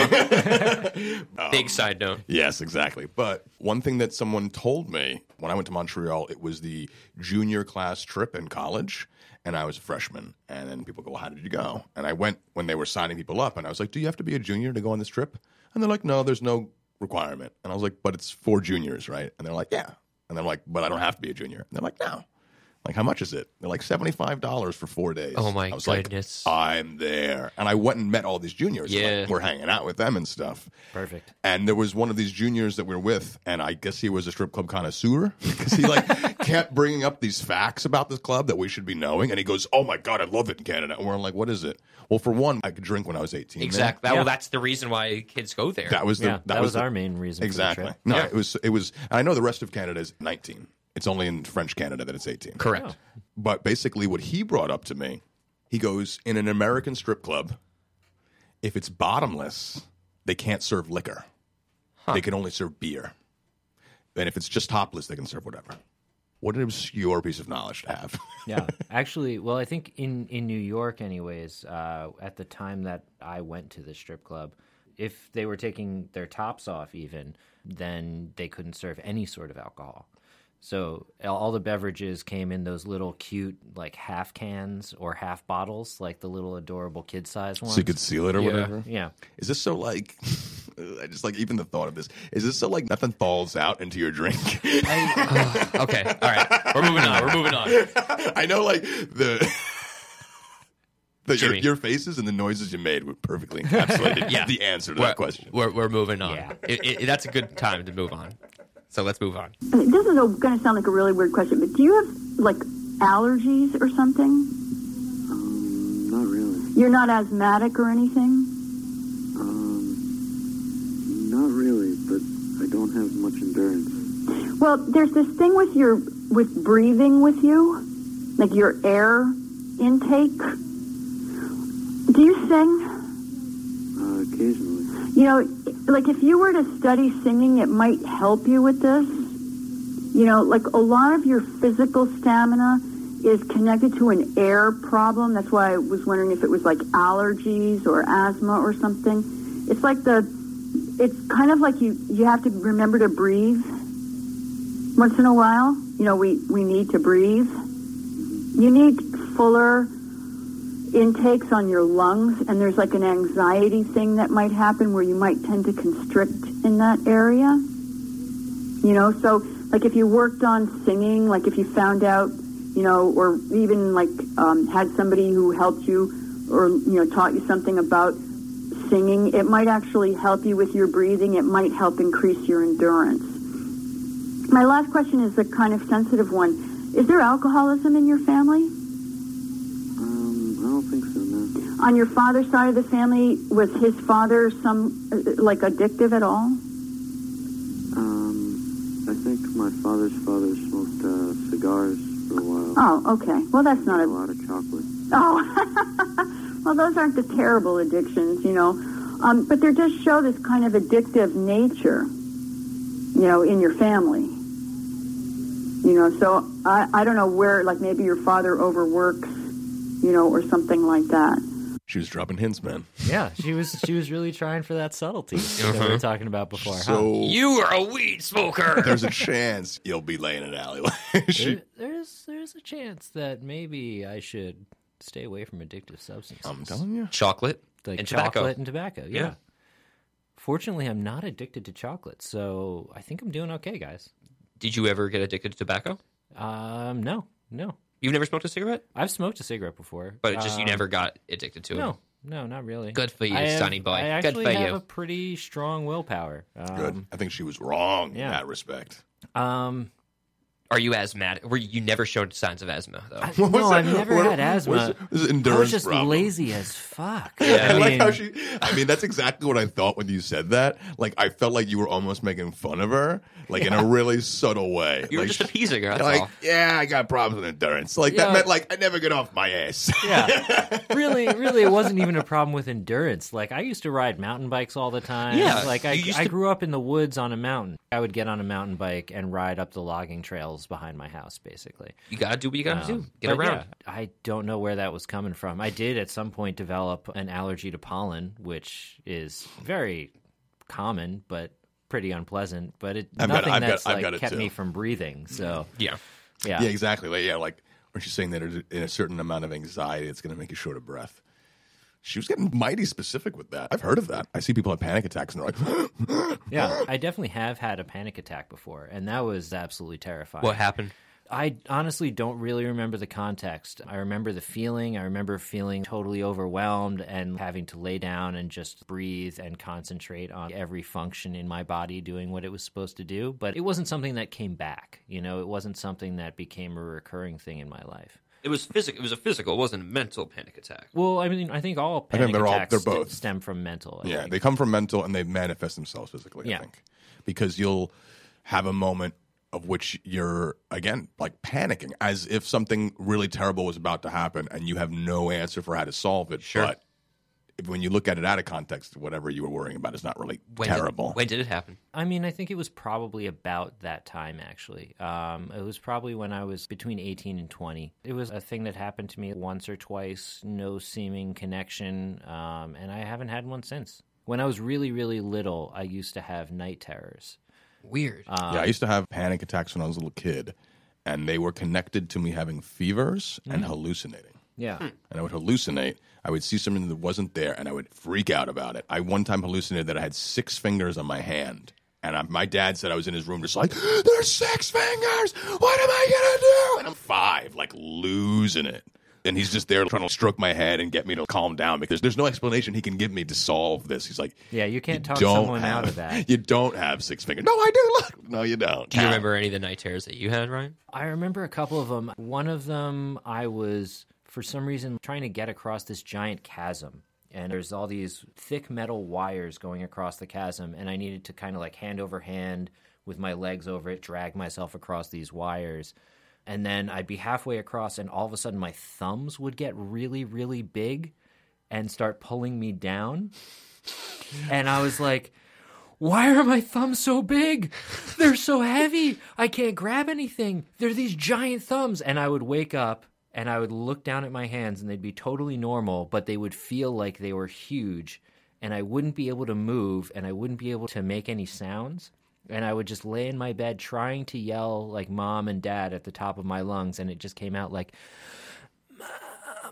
Big side note. Yes, exactly. But one thing that someone told me when I went to Montreal, it was the junior class trip in college, and I was a freshman. And then people go, well, how did you go? And I went when they were signing people up, and I was like, do you have to be a junior to go on this trip? And they're like, no, there's no requirement. And I was like, but it's for juniors, right? And they're like, yeah. And they're like, but I don't have to be a junior. And they're like, no. Like, how much is it? They're like seventy-five dollars for four days. Oh, my I was goodness. like, I'm there. And I went and met all these juniors. Yeah. Like, we're hanging out with them and stuff. Perfect. And there was one of these juniors that we were with, and I guess he was a strip club connoisseur because he like kept bringing up these facts about this club that we should be knowing, and he goes, "Oh my god, I love it in Canada." And we're like, "What is it?" Well, for one, I could drink when I was eighteen. Exactly. That, Yeah. Well, that's the reason why kids go there. That was the, Yeah, that, that was, was the, our main reason for the Exactly. trip. No, Yeah. it was it was. And I know the rest of Canada is nineteen. It's only in French Canada that it's eighteen. Correct. But basically, what he brought up to me, he goes, in an American strip club, if it's bottomless, they can't serve liquor. They can only serve beer. And if it's just topless, they can serve whatever. What an obscure piece of knowledge to have. Yeah, actually, well, I think in, in New York, anyways, uh, at the time that I went to the strip club, if they were taking their tops off even, then they couldn't serve any sort of alcohol. So all the beverages came in those little cute, like, half cans or half bottles, like the little adorable kid-sized ones. So you could seal it or Yeah. whatever? Yeah. Is this so like, I just like, even the thought of this, is this so like nothing falls out into your drink? Okay. All right. We're moving on. We're moving on. I know, like, the. The, your, Jimmy. your faces and the noises you made were perfectly encapsulated Yeah. the answer to We're, that question. we're, we're moving on. Yeah. It, it, that's a good time to move on. So let's move on. I mean, this is going to sound like a really weird question, but do you have, like, allergies or something? Um, not really. You're not asthmatic or anything? Um, not really, but I don't have much endurance. Well, there's this thing with your with breathing with you, like your air intake. Do you sing? Uh, occasionally. You know, like if you were to study singing, it might help you with this. You know, like a lot of your physical stamina is connected to an air problem. That's why I was wondering if it was like allergies or asthma or something. It's like the, it's kind of like you, you have to remember to breathe once in a while. You know, we, we need to breathe. You need fuller intakes on your lungs, and there's like an anxiety thing that might happen where you might tend to constrict in that area. You know, so like if you worked on singing, like if you found out, you know, or even like um, had somebody who helped you or, you know, taught you something about singing, it might actually help you with your breathing. It might help increase your endurance. My last question is a kind of sensitive one. Is there alcoholism in your family? Um, I don't think so, no. On your father's side of the family, was his father some, uh, like, addictive at all? Um, I think my father's father smoked uh, cigars for a while. Oh, okay. Well, that's not A a... lot of chocolate. Oh, well, those aren't the terrible addictions, you know. Um, but there does show this kind of addictive nature, you know, in your family. You know, so I, I don't know where, like maybe your father overworks, you know, or something like that. She was dropping hints, man. Yeah, she was she was really trying for that subtlety that we were talking about before. huh? So You are a weed smoker. there's a chance you'll be laying an alleyway. she, There- there's there's a chance that maybe I should stay away from addictive substances. I'm telling you. Chocolate like and chocolate tobacco. and tobacco. Yeah. Yeah. Fortunately, I'm not addicted to chocolate, so I think I'm doing okay, guys. Did you ever get addicted to tobacco? Um, no, no. You've never smoked a cigarette? I've smoked a cigarette before, But it just you Um, never got addicted to it? No, no, not really. Good for you, I have- sonny boy. I Good actually for have you. a pretty strong willpower. Um, Good. I think she was wrong in yeah. that respect. Um, Are you asthmatic? Were you, you never showed signs of asthma, though? I, What was no, that? I've never What- had what asthma. was it? This is an I endurance was just problem. lazy as fuck. I, I like mean, how she. I mean, that's exactly what I thought when you said that. Like, I felt like you were almost making fun of her, like in a really subtle way. You were like, just appeasing her, that's like, all. yeah, I got problems with endurance. Like Yeah. that meant like I never get off my ass. yeah, really, really, it wasn't even a problem with endurance. Like I used to ride mountain bikes all the time. Yeah, like I, you used I to- grew up in the woods on a mountain. I would get on a mountain bike and ride up the logging trails behind my house, basically. You gotta do what you gotta Um, do. Get but around. yeah, I don't know where that was coming from. I did at some point develop an allergy to pollen, which is very common, but pretty unpleasant. But it I've got- nothing I've got- that's I've like got it kept too. me from breathing. So Yeah. yeah, Yeah, exactly. Like, yeah, like when she's saying that there's in a certain amount of anxiety, it's going to make you short of breath. She was getting mighty specific with that. I've heard of that. I see people have panic attacks and they're like, yeah. I definitely have had a panic attack before, and that was absolutely terrifying. What happened? I honestly don't really remember the context. I remember the feeling. I remember feeling totally overwhelmed and having to lay down and just breathe and concentrate on every function in my body doing what it was supposed to do. But it wasn't something that came back. You know, it wasn't something that became a recurring thing in my life. It was physical. It was a physical. It wasn't a mental panic attack. Well, I mean, I think all panic I think they're all- attacks they're both. stem from mental. I Yeah, think. they come from mental and they manifest themselves physically, Yeah. I think. Because you'll have a moment of which you're, again, like panicking, as if something really terrible was about to happen and you have no answer for how to solve it. Sure. But if, when you look at it out of context, whatever you were worrying about is not really When terrible. Did, when did it happen? I mean, I think it was probably about that time, actually. Um, it was probably when I was between eighteen and twenty. It was a thing that happened to me once or twice, no seeming connection, um, and I haven't had one since. When I was really, really little, I used to have night terrors. Weird. Um, yeah, I used to have panic attacks when I was a little kid, and they were connected to me having fevers and hallucinating. Yeah. And I would hallucinate. I would see something that wasn't there, and I would freak out about it. I one time hallucinated that I had six fingers on my hand, and I, my dad said I was in his room just like, there's six fingers! What am I going to do? And I'm five, like losing it. And he's just there trying to stroke my head and get me to calm down because there's no explanation he can give me to solve this. He's like, Yeah, you can't talk don't someone have, out of that. You don't have six fingers. No, I do. Look. No, you don't. Do you remember any of the night terrors that you had, Ryan? I remember a couple of them. One of them, I was, for some reason, trying to get across this giant chasm. And there's all these thick metal wires going across the chasm, and I needed to kind of like hand over hand with my legs over it, drag myself across these wires. And then I'd be halfway across, and all of a sudden my thumbs would get really, really big and start pulling me down. And I was like, why are my thumbs so big? They're so heavy. I can't grab anything. They're these giant thumbs. And I would wake up, and I would look down at my hands, and they'd be totally normal, but they would feel like they were huge. And I wouldn't be able to move, and I wouldn't be able to make any sounds. And I would just lay in my bed trying to yell like mom and dad at the top of my lungs, and it just came out like, Mom,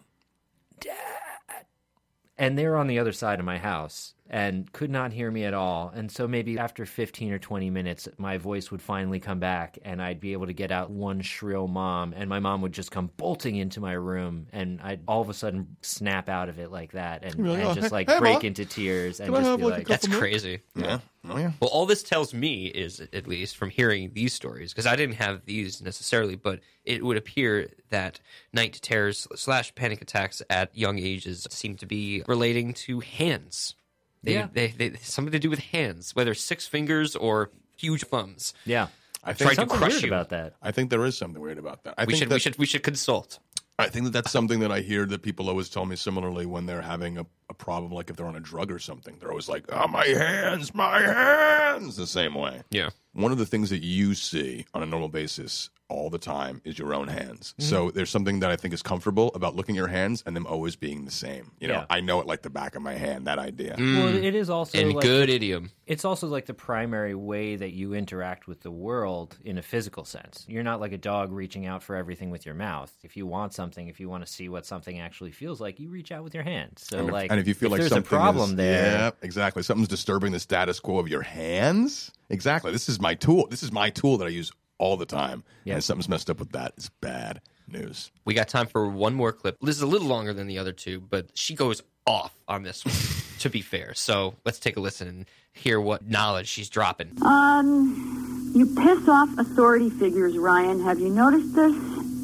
Dad. And they were on the other side of my house and could not hear me at all. And so maybe after fifteen or twenty minutes, my voice would finally come back, and I'd be able to get out one shrill mom, and my mom would just come bolting into my room, and I'd all of a sudden snap out of it like that and, Really? and Oh, just hey- like hey, break Mom. into tears and Can I just have, be like, a like, cup That's crazy. Yeah. Oh, yeah. Well, all this tells me is, at least from hearing these stories, because I didn't have these necessarily, but it would appear that night terrors slash panic attacks at young ages seem to be relating to hands. They, Yeah. they, they, something to do with hands, whether six fingers or huge thumbs. yeah. I Trying think, to Something crush weird you. about that. I think there is something weird about that. I We think should, that, we should, we should consult. I think that that's something that I hear that people always tell me similarly when they're having a, a problem, like if they're on a drug or something. They're always like, oh, my hands, my hands, the same way. Yeah. One of the things that you see on a normal basis all the time is your own hands. So there's something that I think is comfortable about looking at your hands and them always being the same. You know, Yeah. I know it like the back of my hand, that idea. Well, it is also And like good idiom. it's also like the primary way that you interact with the world in a physical sense. You're not like a dog reaching out for everything with your mouth. If you want something, if you want to see what something actually feels like, you reach out with your hand. So And if, like, and if you feel like there's something a problem is, there, yeah, exactly. Something's disturbing the status quo of your hands. Exactly. This is my tool. This is my tool that I use all the time. Yeah. And if something's messed up with that, it's bad news. We got time for one more clip. This is a little longer than the other two, but she goes off on this one, to be fair. So let's take a listen and hear what knowledge she's dropping. Um, you piss off authority figures, Ryan. Have you noticed this?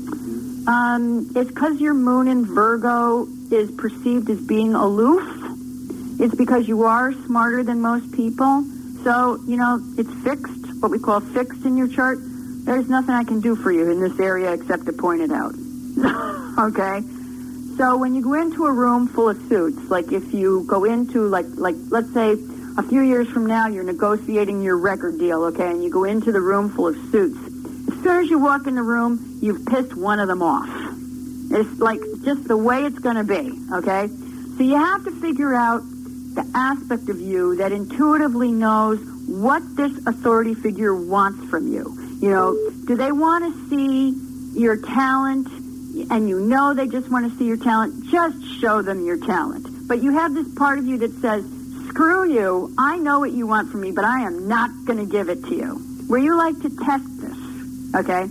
Um, it's because your moon in Virgo is perceived as being aloof. It's because you are smarter than most people. So, you know, it's fixed, what we call fixed in your chart. There's nothing I can do for you in this area except to point it out. Okay? So when you go into a room full of suits, like if you go into, like, like let's say a few years from now you're negotiating your record deal, okay, and you go into the room full of suits. As soon as you walk in the room, you've pissed one of them off. It's like just the way it's going to be, okay? So you have to figure out the aspect of you that intuitively knows what this authority figure wants from you. You know, do they want to see your talent, and you know they just want to see your talent? Just show them your talent. But you have this part of you that says, screw you, I know what you want from me, but I am not going to give it to you. Where you like to test this, okay?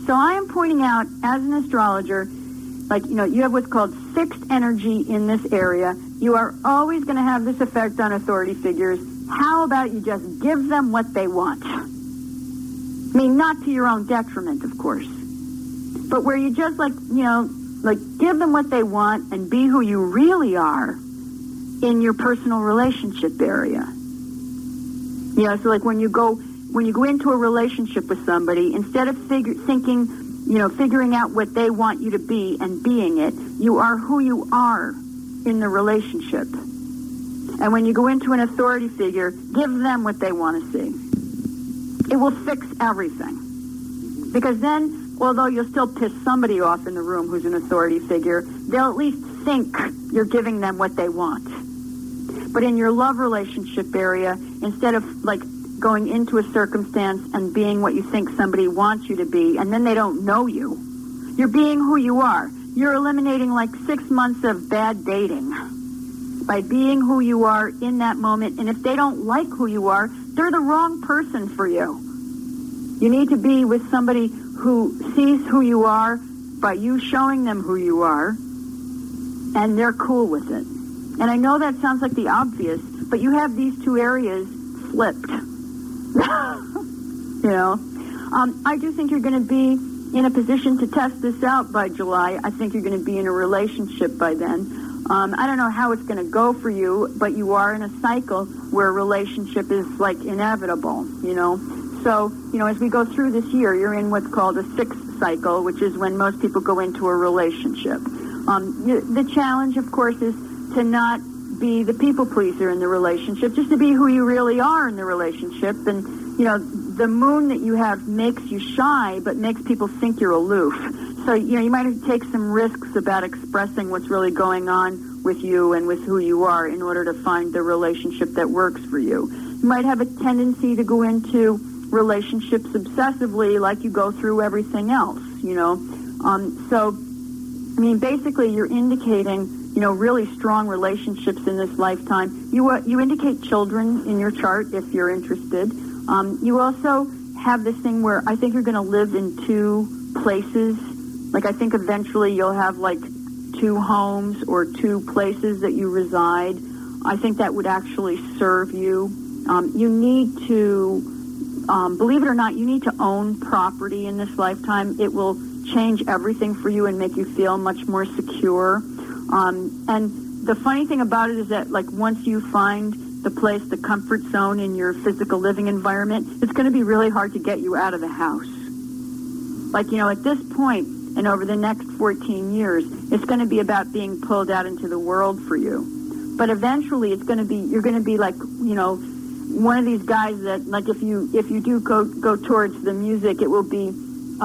So I am pointing out, as an astrologer, like, you know, you have what's called fixed energy in this area. You are always going to have this effect on authority figures. How about you just give them what they want? I mean, not to your own detriment, of course. But where you just, like, you know, like, give them what they want and be who you really are in your personal relationship area. You know, so, like, when you go... When you go into a relationship with somebody, instead of figure, thinking, you know, figuring out what they want you to be and being it, you are who you are in the relationship. And when you go into an authority figure, give them what they want to see. It will fix everything. Because then, although you'll still piss somebody off in the room who's an authority figure, they'll at least think you're giving them what they want. But in your love relationship area, instead of, like, going into a circumstance and being what you think somebody wants you to be, and then they don't know you. You're being who you are. You're eliminating like six months of bad dating by being who you are in that moment. And if they don't like who you are, they're the wrong person for you. You need to be with somebody who sees who you are by you showing them who you are, and they're cool with it. And I know that sounds like the obvious, but you have these two areas flipped. You know, um, I do think you're going to be in a position to test this out by July. I think you're going to be in a relationship by then. Um, I don't know how it's going to go for you, but you are in a cycle where a relationship is, like, inevitable, you know. So, you know, as we go through this year, you're in what's called a sixth cycle, which is when most people go into a relationship. Um, the challenge, of course, is to not be the people pleaser in the relationship, just to be who you really are in the relationship. And, you know, the moon that you have makes you shy, but makes people think you're aloof. So, you know, you might have to take some risks about expressing what's really going on with you and with who you are in order to find the relationship that works for you. You might have a tendency to go into relationships obsessively like you go through everything else, you know. Um, so, I mean, basically you're indicating, you know, really strong relationships in this lifetime. You uh, you indicate children in your chart if you're interested. Um, you also have this thing where I think you're going to live in two places. Like, I think eventually you'll have, like, two homes or two places that you reside. I think that would actually serve you. Um, you need to, um, believe it or not, you need to own property in this lifetime. It will change everything for you and make you feel much more secure. Um, and the funny thing about it is that, like, once you find the place, the comfort zone in your physical living environment, it's going to be really hard to get you out of the house. Like, you know, at this point, and over the next fourteen years, it's going to be about being pulled out into the world for you. But eventually, it's going to be, you're going to be like, you know, one of these guys that, like, if you if you do go go towards the music, it will be,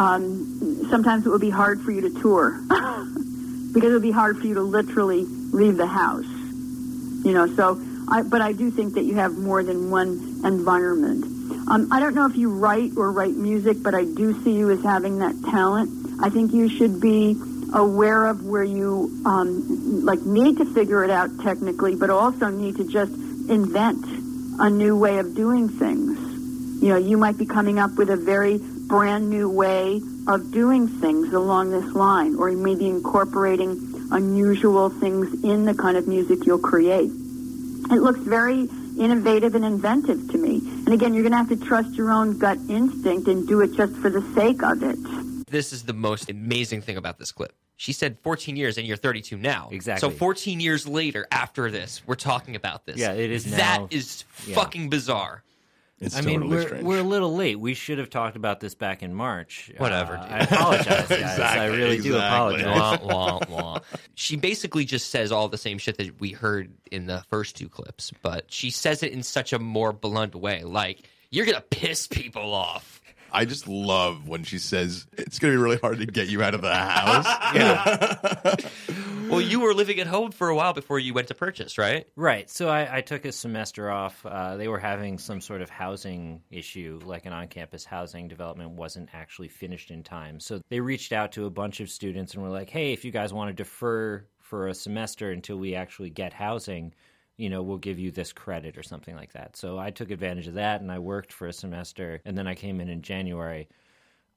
um, sometimes it will be hard for you to tour. Because it would be hard for you to literally leave the house, you know. So, I, but I do think that you have more than one environment. Um, I don't know if you write or write music, but I do see you as having that talent. I think you should be aware of where you, um, like, need to figure it out technically, but also need to just invent a new way of doing things. You know, you might be coming up with a very brand new way of doing things along this line, or you may be incorporating unusual things in the kind of music you'll create. It looks very innovative and inventive to me. And again, you're going to have to trust your own gut instinct and do it just for the sake of it. This is the most amazing thing about this clip. She said fourteen years and you're thirty-two now. Exactly. So fourteen years later, after this, we're talking about this. Yeah, it is now. That is Yeah. fucking bizarre. It's I totally mean, we're, strange. we're a little late. We should have talked about this back in March. Whatever, Uh, dude. I apologize, guys. Exactly, I really do exactly. apologize. Wah, wah, wah. She basically just says all the same shit that we heard in the first two clips, but she says it in such a more blunt way. Like, you're going to piss people off. I just love when she says it's going to be really hard to get you out of the house. Yeah. Well, you were living at home for a while before you went to Purchase, right? Right. So I, I took a semester off. Uh, they were having some sort of housing issue, like an on-campus housing development wasn't actually finished in time. So they reached out to a bunch of students and were like, hey, if you guys want to defer for a semester until we actually get housing, you know, we'll give you this credit or something like that. So I took advantage of that, and I worked for a semester, and then I came in in January.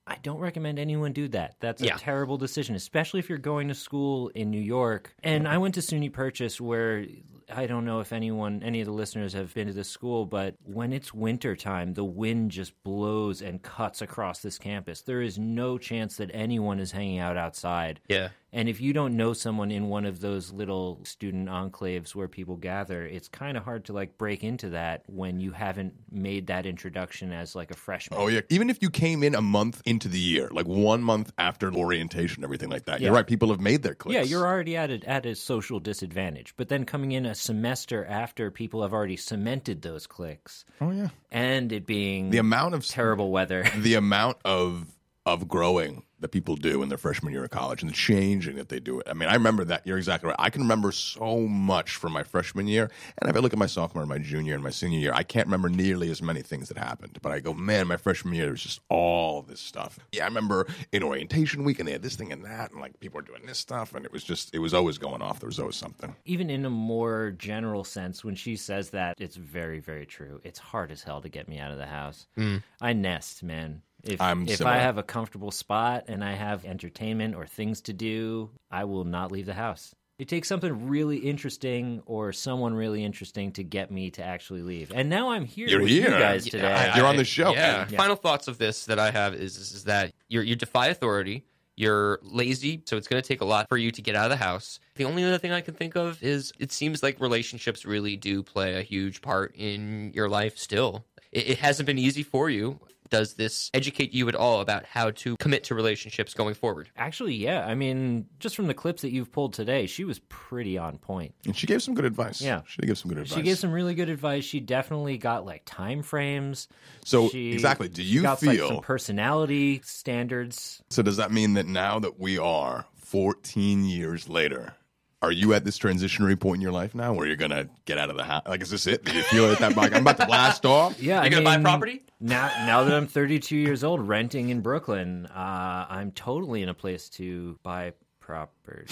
I don't recommend anyone do that. That's a Yeah. terrible decision, especially if you're going to school in New York. And I went to SUNY Purchase, where I don't know if anyone, any of the listeners have been to this school, but when it's winter time, the wind just blows and cuts across this campus. There is no chance that anyone is hanging out outside. Yeah. And if you don't know someone in one of those little student enclaves where people gather, it's kind of hard to like break into that when you haven't made that introduction as like a freshman. Oh, yeah. Even if you came in a month into the year, like one month after orientation, everything like that. Yeah. You're right. People have made their clicks. Yeah, you're already at a, at a social disadvantage. But then coming in a semester after people have already cemented those clicks. Oh, yeah. And it being The amount of terrible weather. the amount of of growing that people do in their freshman year of college and the changing that they do it. I mean, I remember that. You're exactly right. I can remember so much from my freshman year. And if I look at my sophomore and my junior and my senior year, I can't remember nearly as many things that happened. But I go, man, my freshman year, there was just all this stuff. Yeah, I remember in orientation week and they had this thing and that. And like people were doing this stuff. And it was just, it was always going off. There was always something. Even in a more general sense, when she says that, it's very, very true. It's hard as hell to get me out of the house. Mm. I nest, man. If, I'm if similar. I have a comfortable spot and I have entertainment or things to do, I will not leave the house. It takes something really interesting or someone really interesting to get me to actually leave. And now I'm here You're with here. you guys Yeah, today. I- You're I- on the show. Yeah. Yeah. Final thoughts of this that I have is, is, is that you're, you defy authority. You're lazy, so it's going to take a lot for you to get out of the house. The only other thing I can think of is it seems like relationships really do play a huge part in your life still. It, it hasn't been easy for you. Does this educate you at all about how to commit to relationships going forward? Actually, yeah. I mean, just from the clips that you've pulled today, she was pretty on point. And she gave some good advice. Yeah. She gave some good advice. She gave some really good advice. She definitely got like time frames. So, She- exactly. Do she you got, like, feel- some personality standards? So does that mean that now that we are fourteen years later, are you at this transitionary point in your life now where you're going to get out of the house? Like, is this it? Do you feel it that like, I'm about to blast off? Yeah, You're I gonna buy mean, property? Now, now that I'm thirty-two years old, renting in Brooklyn, uh, I'm totally in a place to buy property.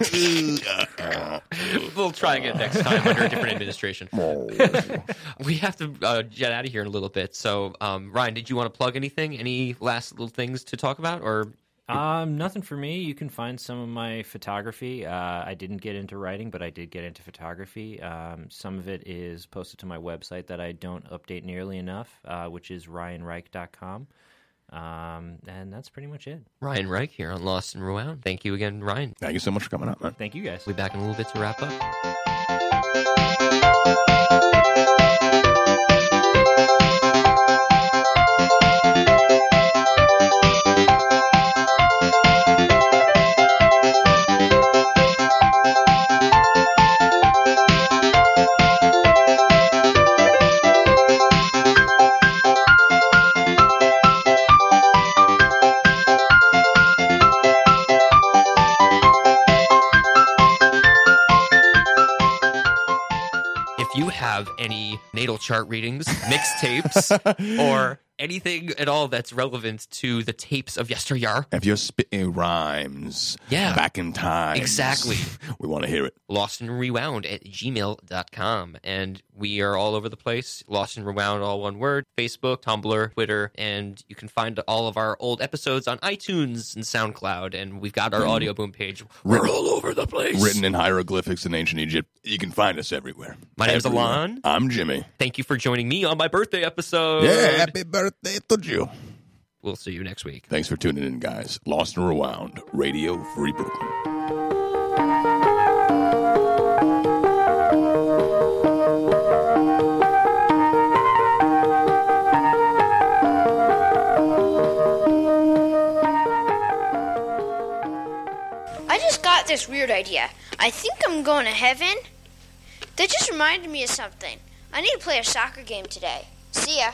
We'll try again next time under a different administration. We have to uh, jet out of here in a little bit. So, um, Ryan, did you want to plug anything? Any last little things to talk about? Or Um, nothing for me. You can find some of my photography. Uh, I didn't get into writing, but I did get into photography. Um, some of it is posted to my website that I don't update nearly enough, uh, which is ryan reich dot com. Um, and that's pretty much it. Ryan Reich here on Lost and Rewound. Thank you again, Ryan. Thank you so much for coming out, man. Thank you, guys. We'll be back in a little bit to wrap up. If you have any natal chart readings, mixtapes, or anything at all that's relevant to the tapes of yesteryear, If you're spitting rhymes Yeah. back in time. Exactly. We want to hear it. Lost and Rewound at gmail dot com. And we are all over the place. Lost and Rewound, all one word. Facebook, Tumblr, Twitter. And you can find all of our old episodes on iTunes and SoundCloud. And we've got our Audio Boom page. We're all over the place. Written in hieroglyphics in ancient Egypt. You can find us everywhere. My name's Everywhere. Alon. I'm Jimmy. Thank you for joining me on my birthday episode. Yeah, happy birthday to you. We'll see you next week. Thanks for tuning in, guys. Lost and Rewound, Radio Free Brooklyn. I just got this weird idea. I think I'm going to heaven. That just reminded me of something. I need to play a soccer game today. See ya.